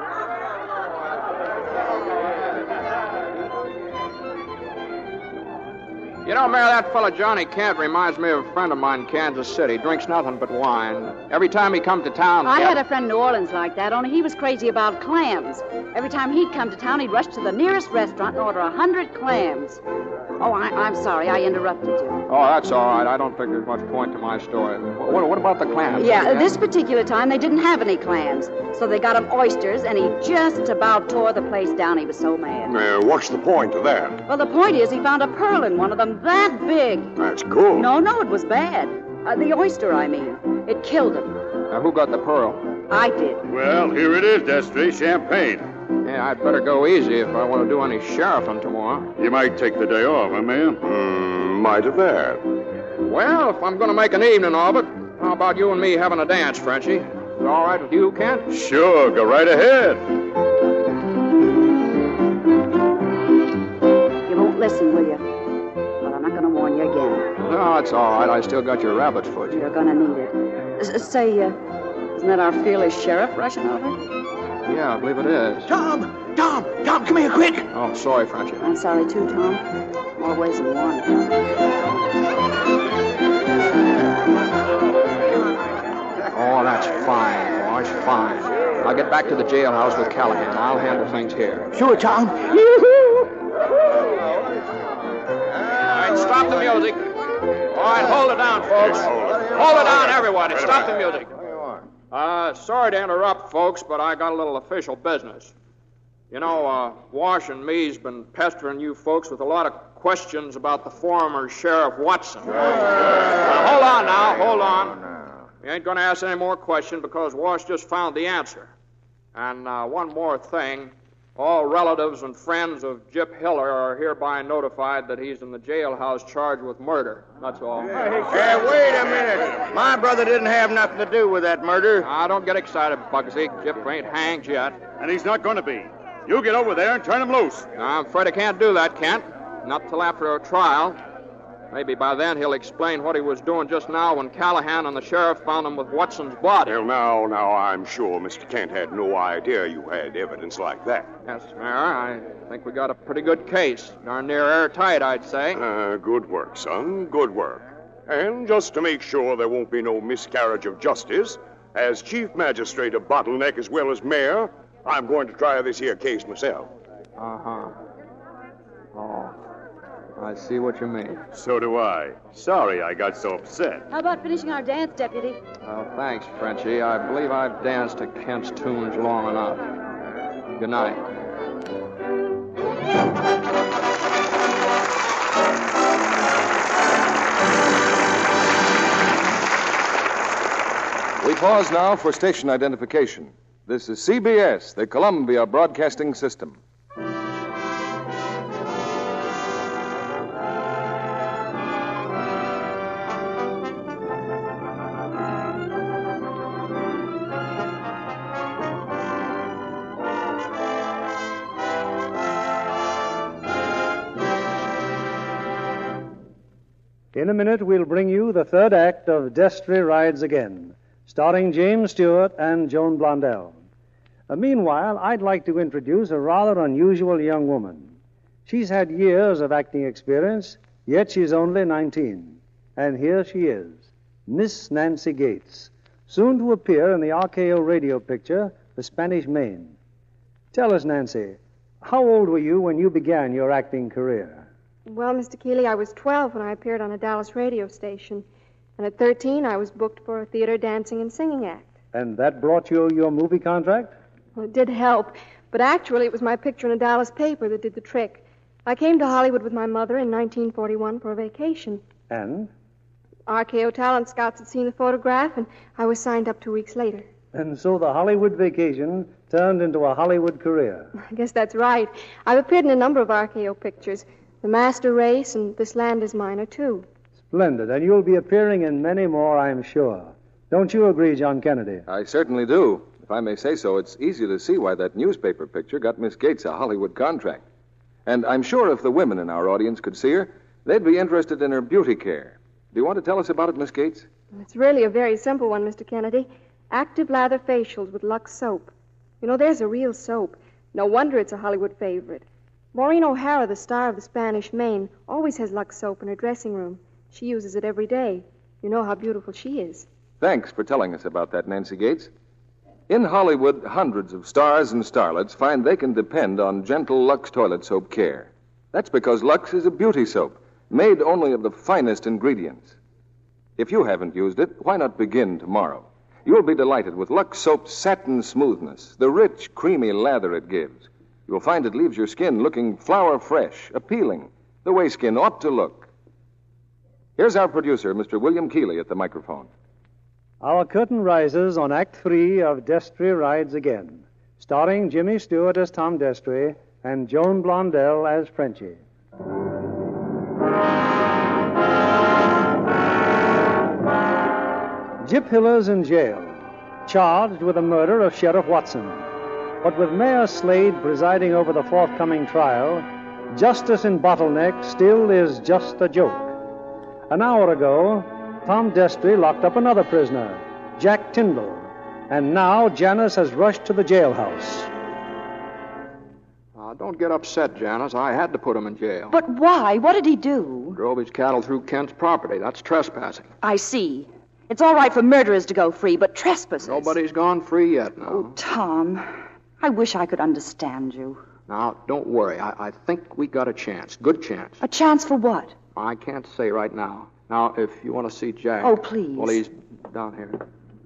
You know, Mayor, that fella Johnny Kent reminds me of a friend of mine in Kansas City. Drinks nothing but wine. Every time he comes to town... I yeah. had a friend in New Orleans like that, only he was crazy about clams. Every time he'd come to town, he'd rush to the nearest restaurant and order a hundred clams. Oh, I, I'm sorry, I interrupted you. Oh, that's all right. I don't think there's much point to my story. What, what about the clams? Yeah, this particular time they didn't have any clams, so they got him oysters, and he just about tore the place down. He was so mad. Uh, what's the point of that? Well, the point is he found a pearl in one of them that big. That's good. No, no, it was bad. Uh, the oyster, I mean. It killed him. Now, who got the pearl? I did. Well, here it is, Destry. Champagne. Yeah, I'd better go easy if I want to do any sheriffing tomorrow. You might take the day off, huh, Mayor? Hmm, might have that. Well, if I'm going to make an evening of it, how about you and me having a dance, Frenchie? Is it all right with you, Kent? Sure, go right ahead. You won't listen, will you? Well, I'm not going to warn you again. No, it's all right. I still got your rabbit's foot. You're going to need it. S- say, uh, isn't that our fearless sheriff rushing over? Yeah, I believe it is. Tom! Tom! Tom, come here, quick! Oh, sorry, Frenchie. I'm sorry, too, Tom. More ways than one. Oh, that's fine, boys, fine. I'll get back to the jailhouse with Callahan. I'll handle things here. Sure, Tom. All right, stop the music. All right, hold it down, folks. Hold it down, everybody. Stop the music. Uh, sorry to interrupt, folks, but I got a little official business. You know, uh, Wash and me's been pestering you folks with a lot of questions about the former Sheriff Watson. Now, hold on now, hold on. You ain't going to ask any more questions because Wash just found the answer. And uh, one more thing. All relatives and friends of Jip Hiller are hereby notified that he's in the jailhouse charged with murder. That's all. Hey, wait a minute. My brother didn't have nothing to do with that murder. Now, don't get excited, Bugsy. Jip ain't hanged yet. And he's not going to be. You get over there and turn him loose. I'm afraid I can't do that, Kent. Not till after a trial. Maybe by then he'll explain what he was doing just now when Callahan and the sheriff found him with Watson's body. Well, now, now, I'm sure Mister Kent had no idea you had evidence like that. Yes, Mayor. I think we got a pretty good case. Darn near airtight, I'd say. Uh, good work, son. Good work. And just to make sure there won't be no miscarriage of justice, as chief magistrate of Bottleneck as well as mayor, I'm going to try this here case myself. Uh-huh. Oh. I see what you mean. So do I. Sorry I got so upset. How about finishing our dance, Deputy? Well, thanks, Frenchie. I believe I've danced to Kent's tunes long enough. Good night. We pause now for station identification. This is C B S, the Columbia Broadcasting System. In a minute, we'll bring you the third act of Destry Rides Again, starring James Stewart and Joan Blondell. Uh, meanwhile, I'd like to introduce a rather unusual young woman. She's had years of acting experience, yet she's only nineteen. And here she is, Miss Nancy Gates, soon to appear in the R K O radio picture, The Spanish Main. Tell us, Nancy, how old were you when you began your acting career? Well, Mister Keeley, I was twelve when I appeared on a Dallas radio station. And at thirteen, I was booked for a theater dancing and singing act. And that brought you your movie contract? Well, it did help, but actually it was my picture in a Dallas paper that did the trick. I came to Hollywood with my mother in nineteen forty-one for a vacation. And? R K O talent scouts had seen the photograph, and I was signed up two weeks later. And so the Hollywood vacation turned into a Hollywood career. I guess that's right. I've appeared in a number of R K O pictures. The Master Race and This Land Is Mine are two. Splendid, and you'll be appearing in many more, I'm sure. Don't you agree, John Kennedy? I certainly do. If I may say so, it's easy to see why that newspaper picture got Miss Gates a Hollywood contract. And I'm sure if the women in our audience could see her, they'd be interested in her beauty care. Do you want to tell us about it, Miss Gates? It's really a very simple one, Mister Kennedy. Active lather facials with Lux soap. You know, there's a real soap. No wonder it's a Hollywood favorite. Maureen O'Hara, the star of The Spanish Main, always has Lux soap in her dressing room. She uses it every day. You know how beautiful she is. Thanks for telling us about that, Nancy Gates. In Hollywood, hundreds of stars and starlets find they can depend on gentle Lux toilet soap care. That's because Lux is a beauty soap, made only of the finest ingredients. If you haven't used it, why not begin tomorrow? You'll be delighted with Lux soap's satin smoothness, the rich, creamy lather it gives. You'll find it leaves your skin looking flower fresh, appealing, the way skin ought to look. Here's our producer, Mister William Keeley, at the microphone. Our curtain rises on Act Three of Destry Rides Again, starring Jimmy Stewart as Tom Destry and Joan Blondell as Frenchie. Jip Hiller's in jail, charged with the murder of Sheriff Watson. But with Mayor Slade presiding over the forthcoming trial, justice in Bottleneck still is just a joke. An hour ago, Tom Destry locked up another prisoner, Jack Tyndall, and now Janice has rushed to the jailhouse. Uh, don't get upset, Janice. I had to put him in jail. But why? What did he do? Drove his cattle through Kent's property. That's trespassing. I see. It's all right for murderers to go free, but trespassers... Nobody's gone free yet, no. Oh, Tom, I wish I could understand you. Now, don't worry. I, I think we got a chance. Good chance. A chance for what? I can't say right now. Now, if you want to see Jack... Oh, please. Well, he's down here.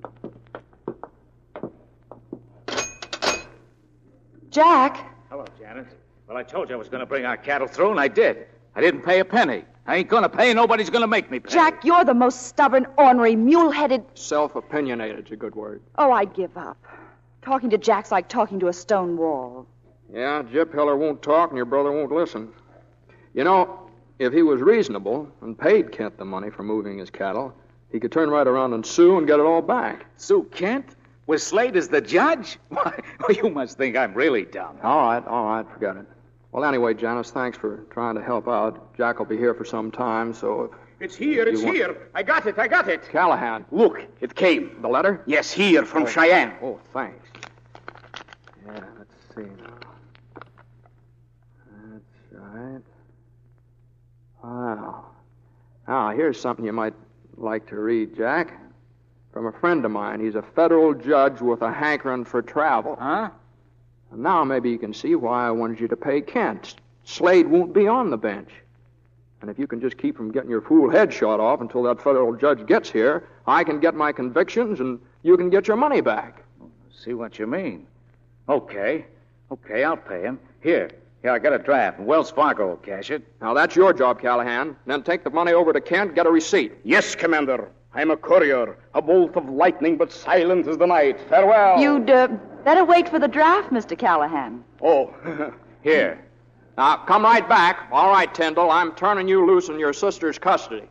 Jack? Hello, Janet. Well, I told you I was going to bring our cattle through, and I did. I didn't pay a penny. I ain't going to pay, and nobody's going to make me pay. Jack, you're the most stubborn, ornery, mule-headed... Self-opinionated's a good word. Oh, I give up. Talking to Jack's like talking to a stone wall. Yeah, Jip Hiller won't talk, and your brother won't listen. You know, if he was reasonable and paid Kent the money for moving his cattle, he could turn right around and sue and get it all back. Sue Kent? With Slade as the judge? Why, well, you must think I'm really dumb. All right, all right, forget it. Well, anyway, Janice, thanks for trying to help out. Jack will be here for some time, so if... It's here, it's want... here. I got it, I got it. Callahan. Look, it came. The letter? Yes, here, from oh. Cheyenne. Oh, thanks. Yeah, let's see now. That's right. Wow. Now, here's something you might like to read, Jack. From a friend of mine. He's a federal judge with a hankering for travel. Huh? And now maybe you can see why I wanted you to pay Kent. Slade won't be on the bench. And if you can just keep from getting your fool head shot off until that federal judge gets here, I can get my convictions and you can get your money back. See what you mean. Okay. Okay, I'll pay him. Here. Here, I got a draft. Wells Fargo will cash it. Now, that's your job, Callahan. Then take the money over to Kent, get a receipt. Yes, Commander. I'm a courier, a bolt of lightning, but silent as the night. Farewell. You'd uh, better wait for the draft, Mister Callahan. Oh, here. Now, come right back. All right, Tyndall, I'm turning you loose in your sister's custody.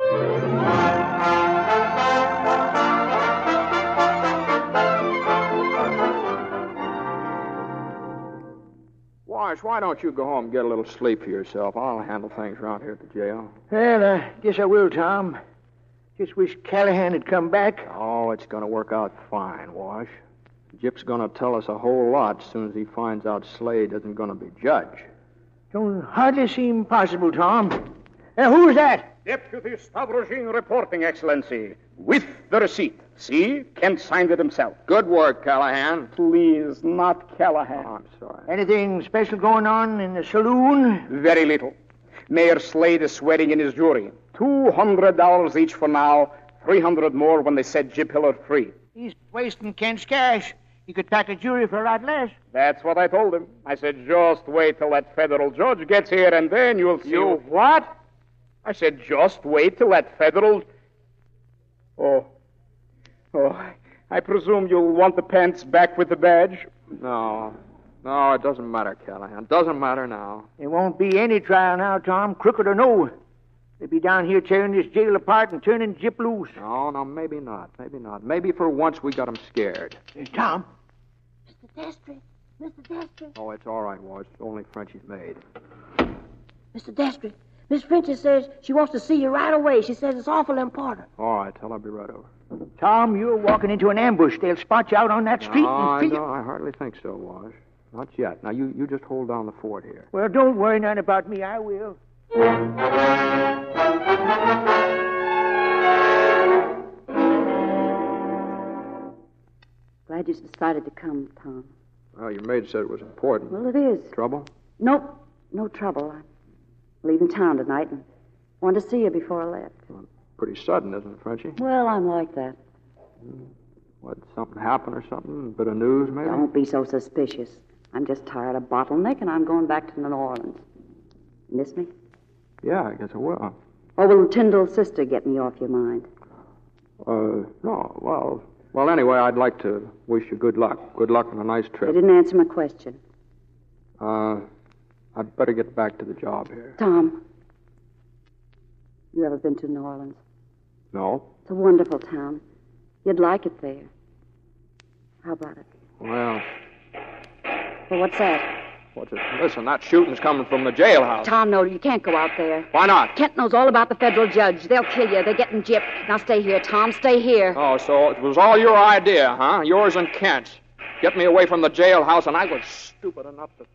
Wash, why don't you go home and get a little sleep for yourself? I'll handle things around here at the jail. Well, I guess I will, Tom. Just wish Callahan had come back. Oh, it's going to work out fine, Wash. Jip's going to tell us a whole lot as soon as he finds out Slade isn't going to be judge. Don't hardly seem possible, Tom. Uh, who was that? Deputy Stavrogin reporting, Excellency. With the receipt. See? Kent signed it himself. Good work, Callahan. Please, not Callahan. Oh, I'm sorry. Anything special going on in the saloon? Very little. Mayor Slade is swearing in his jury. Two hundred dollars each for now. Three hundred more when they set Jip Hiller free. He's wasting Kent's cash. He could pack a jury for a lot less. That's what I told him. I said, just wait till that federal judge gets here, and then you'll see. You what? I said, just wait till that federal... Oh. Oh, I presume you'll want the pants back with the badge? No. No, it doesn't matter, Callahan. Doesn't matter now. There won't be any trial now, Tom, crooked or no. They'll be down here tearing this jail apart and turning Jip loose. No, no, maybe not. Maybe not. Maybe for once we got him scared. Hey, Tom. Mister Destry, Mister Destry. Oh, it's all right, Wash. It's only Frenchie's maid. Mister Destry, Miss Frenchie says she wants to see you right away. She says it's awful important. All right, tell her I'll be right over. Tom, you're walking into an ambush. They'll spot you out on that street. No, I, and feel don't, I hardly think so, Wash. Not yet. Now, you, you just hold down the fort here. Well, don't worry none about me. I will. Glad you decided to come, Tom. Well, your maid said it was important. Well, it is. Trouble? Nope, no trouble. I'm leaving town tonight and wanted to see you before I left. Well, pretty sudden, isn't it, Frenchie? Well, I'm like that. What, something happened or something? A bit of news, maybe? Don't be so suspicious. I'm just tired of Bottleneck, and I'm going back to New Orleans. Miss me? Yeah, I guess I will. Or will Tyndall's sister get me off your mind? Uh, no, well... Well, anyway, I'd like to wish you good luck. Good luck on a nice You trip. didn't answer my question. Uh, I'd better get back to the job here. Tom, you ever been to New Orleans? No? It's a wonderful town. You'd like it there. How about it? Well, Well, what's that? what's it? Listen, that shooting's coming from the jailhouse. Tom, no, you can't go out there. Why not? Kent knows all about the federal judge. They'll kill you. They're getting gypped. Now stay here, Tom. Stay here. Oh, so it was all your idea, huh? Yours and Kent's. Get me away from the jailhouse, and I was stupid enough to...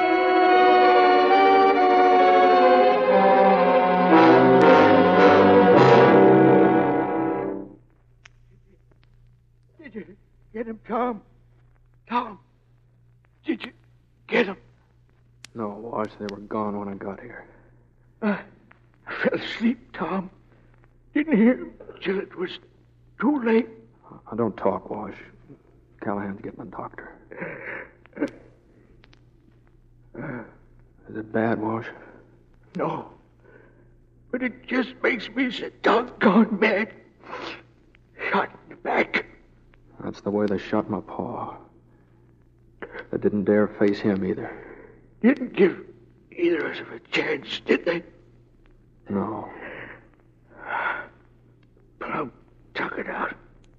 Did you get him, Tom? Tom, did you get him? No, Wash, they were gone when I got here. Uh, I fell asleep, Tom. Didn't hear him till it was too late. I don't talk, Wash. Callahan's getting a doctor. Is it bad, Wash? No. But it just makes me so doggone mad. Shot in the back. That's the way they shot my paw. They didn't dare face him either. Didn't give either of us a chance, did they? No. Plum tuck it out.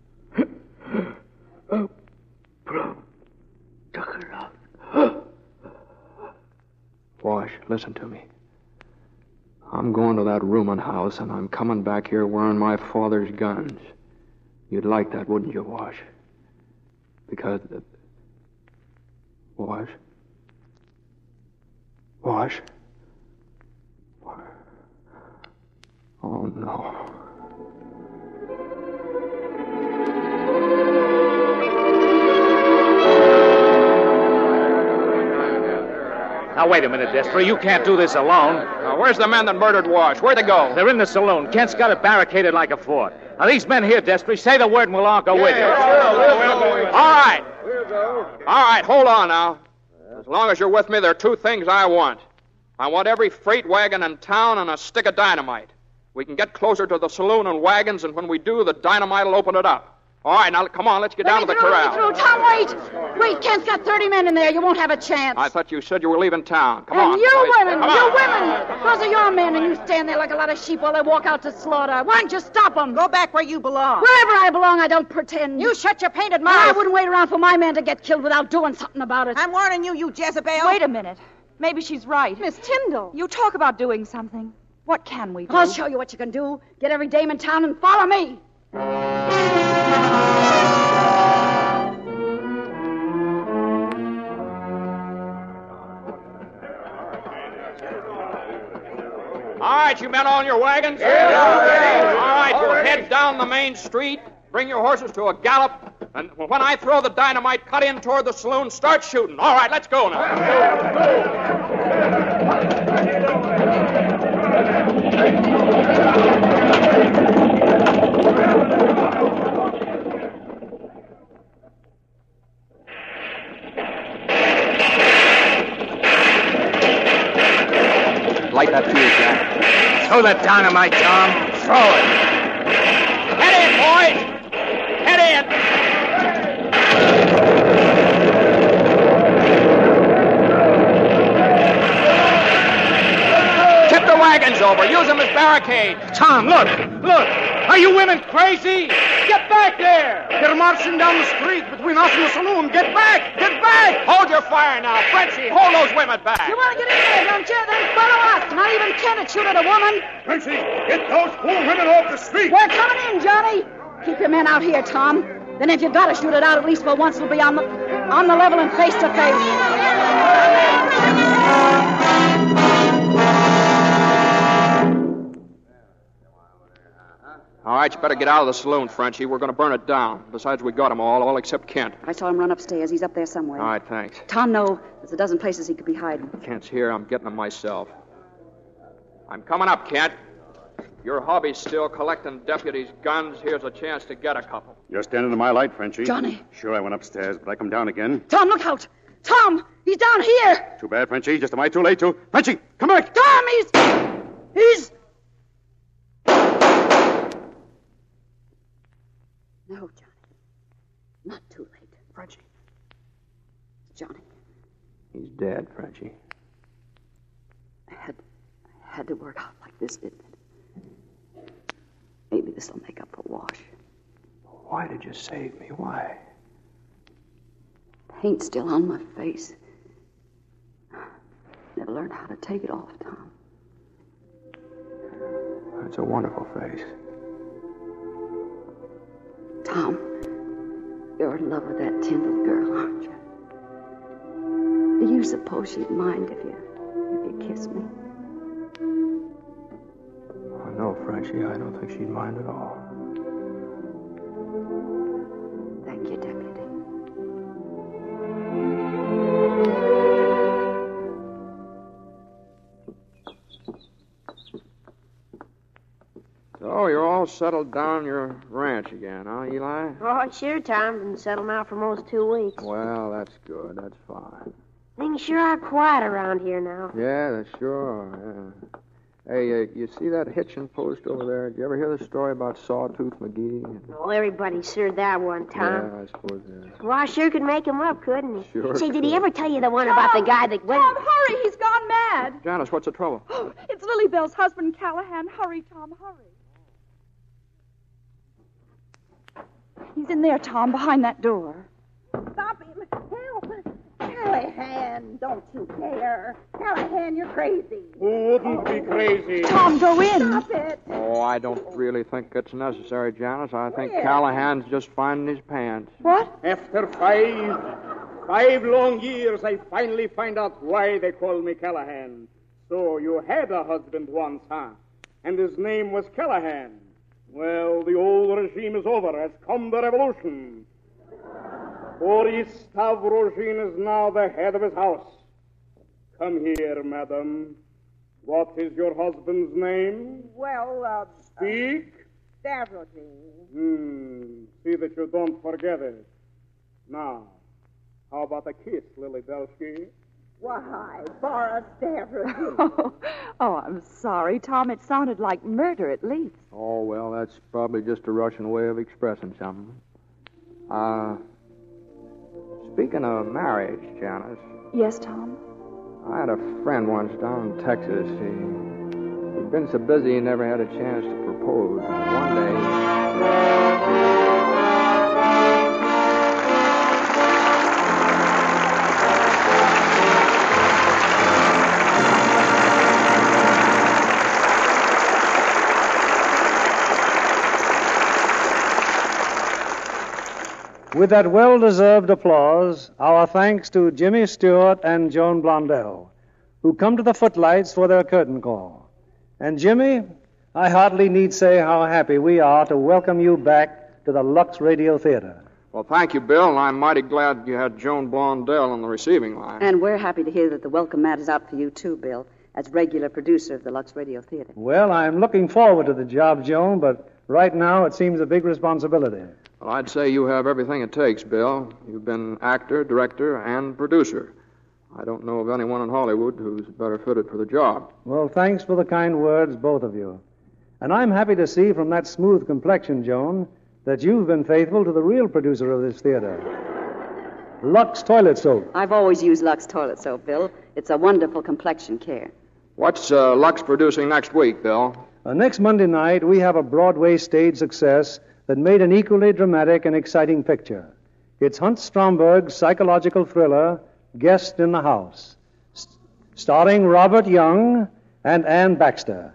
Oh, Plum tuck it out. Wash, listen to me. I'm going to that rooming house, and I'm coming back here wearing my father's guns. You'd like that, wouldn't you, Wash? Because... Uh, Wash? Wash? Oh, no. Now, wait a minute, Destry. You can't do this alone. Now, where's the men that murdered Wash? Where'd they go? They're in the saloon. Kent's got it barricaded like a fort. Now, these men here, Destry, say the word and we'll all go with you. All right. All right, hold on now. As long as you're with me, there are two things I want. I want every freight wagon in town and a stick of dynamite. We can get closer to the saloon and wagons, and when we do, the dynamite will open it up. All right, now, come on, let's get down to the through, corral. Let me through. Tom, wait. Wait, Kent's got thirty men in there. You won't have a chance. I thought you said you were leaving town. Come and on. you boys. women, Come you on. women. Those are your men, and you stand there like a lot of sheep while they walk out to slaughter. Why don't you stop them? Go back where you belong. Wherever I belong, I don't pretend. You shut your painted And I mouth. wouldn't wait around for my man to get killed without doing something about it. I'm warning you, you Jezebel. Wait a minute. Maybe she's right. Miss Tyndall. You talk about doing something. What can we do? I'll show you what you can do. Get every dame in town and follow me. All right, you men on your wagons? Yeah. All right, All you'll ready. head down the main street, bring your horses to a gallop, and when I throw the dynamite, cut in toward the saloon, start shooting. All right, let's go now. Light that fuse, Jack. Throw that dynamite, Tom. Throw it. Head in, boys! Head in! Tip the wagons over. Use them as barricades. Tom, look, look. Are you women crazy? Get back there. They're marching down the street between us and the saloon. Get back, get back. Hold your fire now. Frenchie, hold those women back. You want to get in there, don't you? Then follow us. Not even Kenneth shoot at a woman. Frenchie, get those fool women off the street. We're coming in, Johnny. Keep your men out here, Tom. Then if you've got to shoot it out, at least for once it'll be on the on the level and face to face. All right, you better get out of the saloon, Frenchie. We're going to burn it down. Besides, we got them all, all except Kent. I saw him run upstairs. He's up there somewhere. All right, thanks. Tom, no. There's a dozen places he could be hiding. Kent's here. I'm getting them myself. I'm coming up, Kent. Your hobby's still collecting deputies' guns. Here's a chance to get a couple. You're standing in my light, Frenchie. Johnny. Sure, I went upstairs, but I come down again. Tom, look out! Tom, he's down here. Too bad, Frenchie. Just am I too late to... Frenchie, come back! Tom, he's... He's... No, Johnny. Not too late. Frenchie. Johnny, He's dead, Frenchie. I had, I had to work out like this, didn't it? Maybe this'll make up for wash. Why did you save me? Why? Paint's still on my face. Never learned how to take it off, Tom. That's a wonderful face. Tom, you're in love with that Tyndall girl, aren't you? Do you suppose she'd mind if you if you kissed me? Oh, no, Frenchie, I don't think she'd mind at all. Thank you, Deputy. So you're all settled down your ranch again, huh, Eli? Oh, sure, Tom. Been settled now for almost two weeks. Well, that's good. That's fine. Things sure are quiet around here now. Yeah, they sure are, yeah. Hey, uh, you see that hitching post over there? Did you ever hear the story about Sawtooth McGee? Oh, everybody's heard that one, Tom. Yeah, I suppose, yeah. Well, I sure could make him up, couldn't he? Sure Say, did could. he ever tell you the one about the guy that went... Tom, hurry! He's gone mad. Janice, what's the trouble? Oh, it's Lily Bell's husband, Callahan. Hurry, Tom, hurry. He's in there, Tom, behind that door. Stop him. Help. Callahan, don't you dare. Callahan, you're crazy. Who wouldn't be crazy? Tom, go in. Stop it. Oh, I don't really think it's necessary, Janice. I think Where? Callahan's just finding his pants. What? After five, five long years, I finally find out why they call me Callahan. So you had a husband once, huh? And his name was Callahan. Well, the old regime is over. Has come the revolution. Boris Stavrogin is now the head of his house. Come here, madam. What is your husband's name? Well, uh... Speak. Stavrogin. Hmm. See that you don't forget it. Now, how about a kiss, Lily Belsky? Why, Boris Stavrogin. Oh, oh, I'm sorry, Tom. It sounded like murder at least. Oh, well, that's probably just a Russian way of expressing something. Uh, speaking of marriage, Janice, Yes, Tom. I had a friend once down in Texas. He, he'd been so busy he never had a chance to propose. One day... With that well-deserved applause, our thanks to Jimmy Stewart and Joan Blondell, who come to the Footlights for their curtain call. And Jimmy, I hardly need say how happy we are to welcome you back to the Lux Radio Theater. Well, thank you, Bill, and I'm mighty glad you had Joan Blondell on the receiving line. And we're happy to hear that the welcome mat is out for you, too, Bill, as regular producer of the Lux Radio Theater. Well, I'm looking forward to the job, Joan, but right now it seems a big responsibility. Well, I'd say you have everything it takes, Bill. You've been actor, director, and producer. I don't know of anyone in Hollywood who's better fitted for the job. Well, thanks for the kind words, both of you. And I'm happy to see from that smooth complexion, Joan, that you've been faithful to the real producer of this theater, Lux Toilet Soap. I've always used Lux Toilet Soap, Bill. It's a wonderful complexion care. What's uh, Lux producing next week, Bill? Uh, next Monday night, we have a Broadway stage success that made an equally dramatic and exciting picture. It's Hunt Stromberg's psychological thriller, Guest in the House, st- starring Robert Young and Ann Baxter.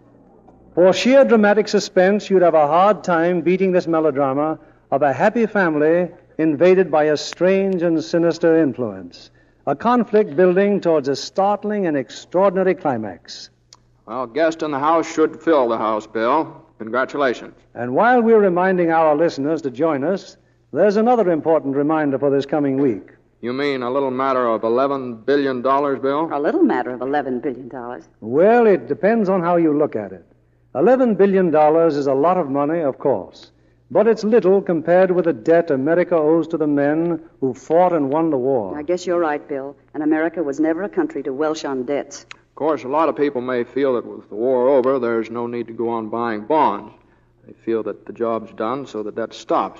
For sheer dramatic suspense, you'd have a hard time beating this melodrama of a happy family invaded by a strange and sinister influence, a conflict building towards a startling and extraordinary climax. Well, Guest in the House should fill the house, Bill. Congratulations. And while we're reminding our listeners to join us, there's another important reminder for this coming week. You mean a little matter of eleven billion dollars, Bill? A little matter of eleven billion dollars. Well, it depends on how you look at it. eleven billion dollars is a lot of money, of course, but it's little compared with the debt America owes to the men who fought and won the war. I guess you're right, Bill. And America was never a country to welsh on debts. Of course, a lot of people may feel that with the war over, there's no need to go on buying bonds. They feel that the job's done, so the debt stops.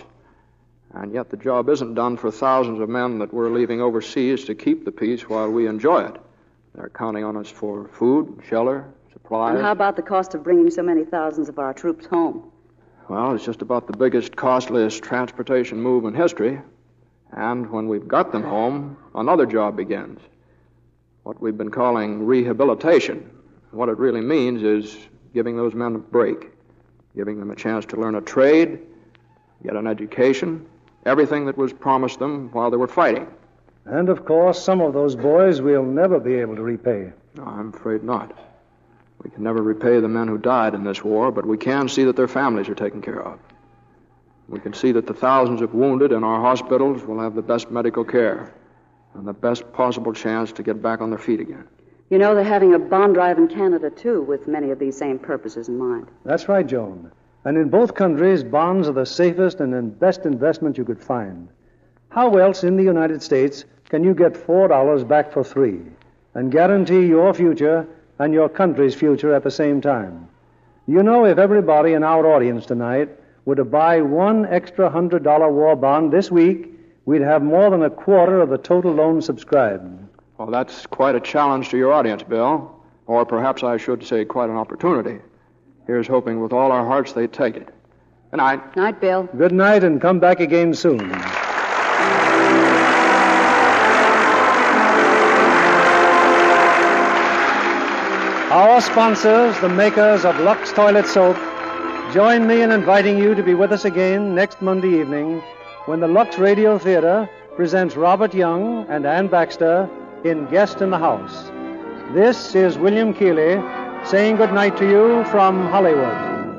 And yet the job isn't done for thousands of men that we're leaving overseas to keep the peace while we enjoy it. They're counting on us for food, shelter, supplies. And how about the cost of bringing so many thousands of our troops home? Well, it's just about the biggest, costliest transportation move in history. And when we've got them home, another job begins. What we've been calling rehabilitation. What it really means is giving those men a break, giving them a chance to learn a trade, get an education, everything that was promised them while they were fighting. And, of course, some of those boys we'll never be able to repay. No, I'm afraid not. We can never repay the men who died in this war, but we can see that their families are taken care of. We can see that the thousands of wounded in our hospitals will have the best medical care and the best possible chance to get back on their feet again. You know, they're having a bond drive in Canada, too, with many of these same purposes in mind. That's right, Joan. And in both countries, bonds are the safest and best investment you could find. How else in the United States can you get four dollars back for three and guarantee your future and your country's future at the same time? You know, if everybody in our audience tonight were to buy one extra one hundred dollar war bond this week, we'd have more than a quarter of the total loan subscribed. Well, that's quite a challenge to your audience, Bill. Or perhaps I should say quite an opportunity. Here's hoping with all our hearts they take it. Good night. Night, Bill. Good night, and come back again soon. Our sponsors, the makers of Lux Toilet Soap, join me in inviting you to be with us again next Monday evening when the Lux Radio Theater presents Robert Young and Ann Baxter in Guest in the House. This is William Keeley saying good night to you from Hollywood.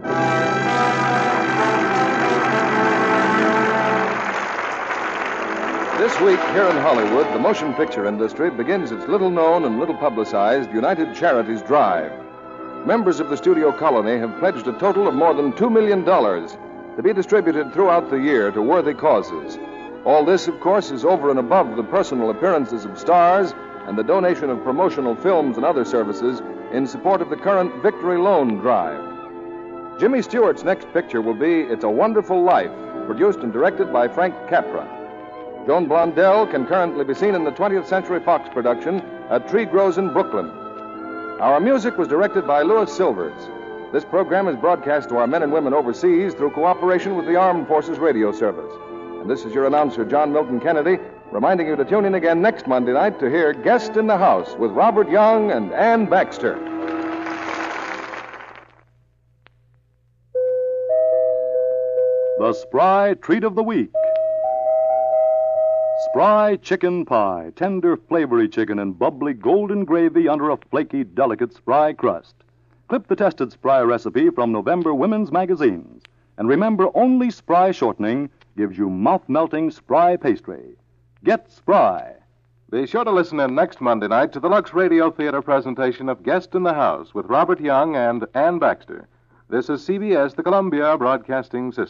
This week here in Hollywood, the motion picture industry begins its little-known and little-publicized United Charities Drive. Members of the studio colony have pledged a total of more than two million dollars to be distributed throughout the year to worthy causes. All this, of course, is over and above the personal appearances of stars and the donation of promotional films and other services in support of the current Victory Loan Drive. Jimmy Stewart's next picture will be It's a Wonderful Life, produced and directed by Frank Capra. Joan Blondell can currently be seen in the twentieth Century Fox production, A Tree Grows in Brooklyn. Our music was directed by Louis Silvers. This program is broadcast to our men and women overseas through cooperation with the Armed Forces Radio Service. And this is your announcer, John Milton Kennedy, reminding you to tune in again next Monday night to hear Guest in the House with Robert Young and Ann Baxter. The Spry Treat of the Week. Spry chicken pie, tender, flavory chicken and bubbly golden gravy under a flaky, delicate Spry crust. Clip the tested Spry recipe from November women's magazines. And remember, only Spry shortening gives you mouth-melting Spry pastry. Get Spry. Be sure to listen in next Monday night to the Lux Radio Theater presentation of Guest in the House with Robert Young and Ann Baxter. This is C B S, the Columbia Broadcasting System.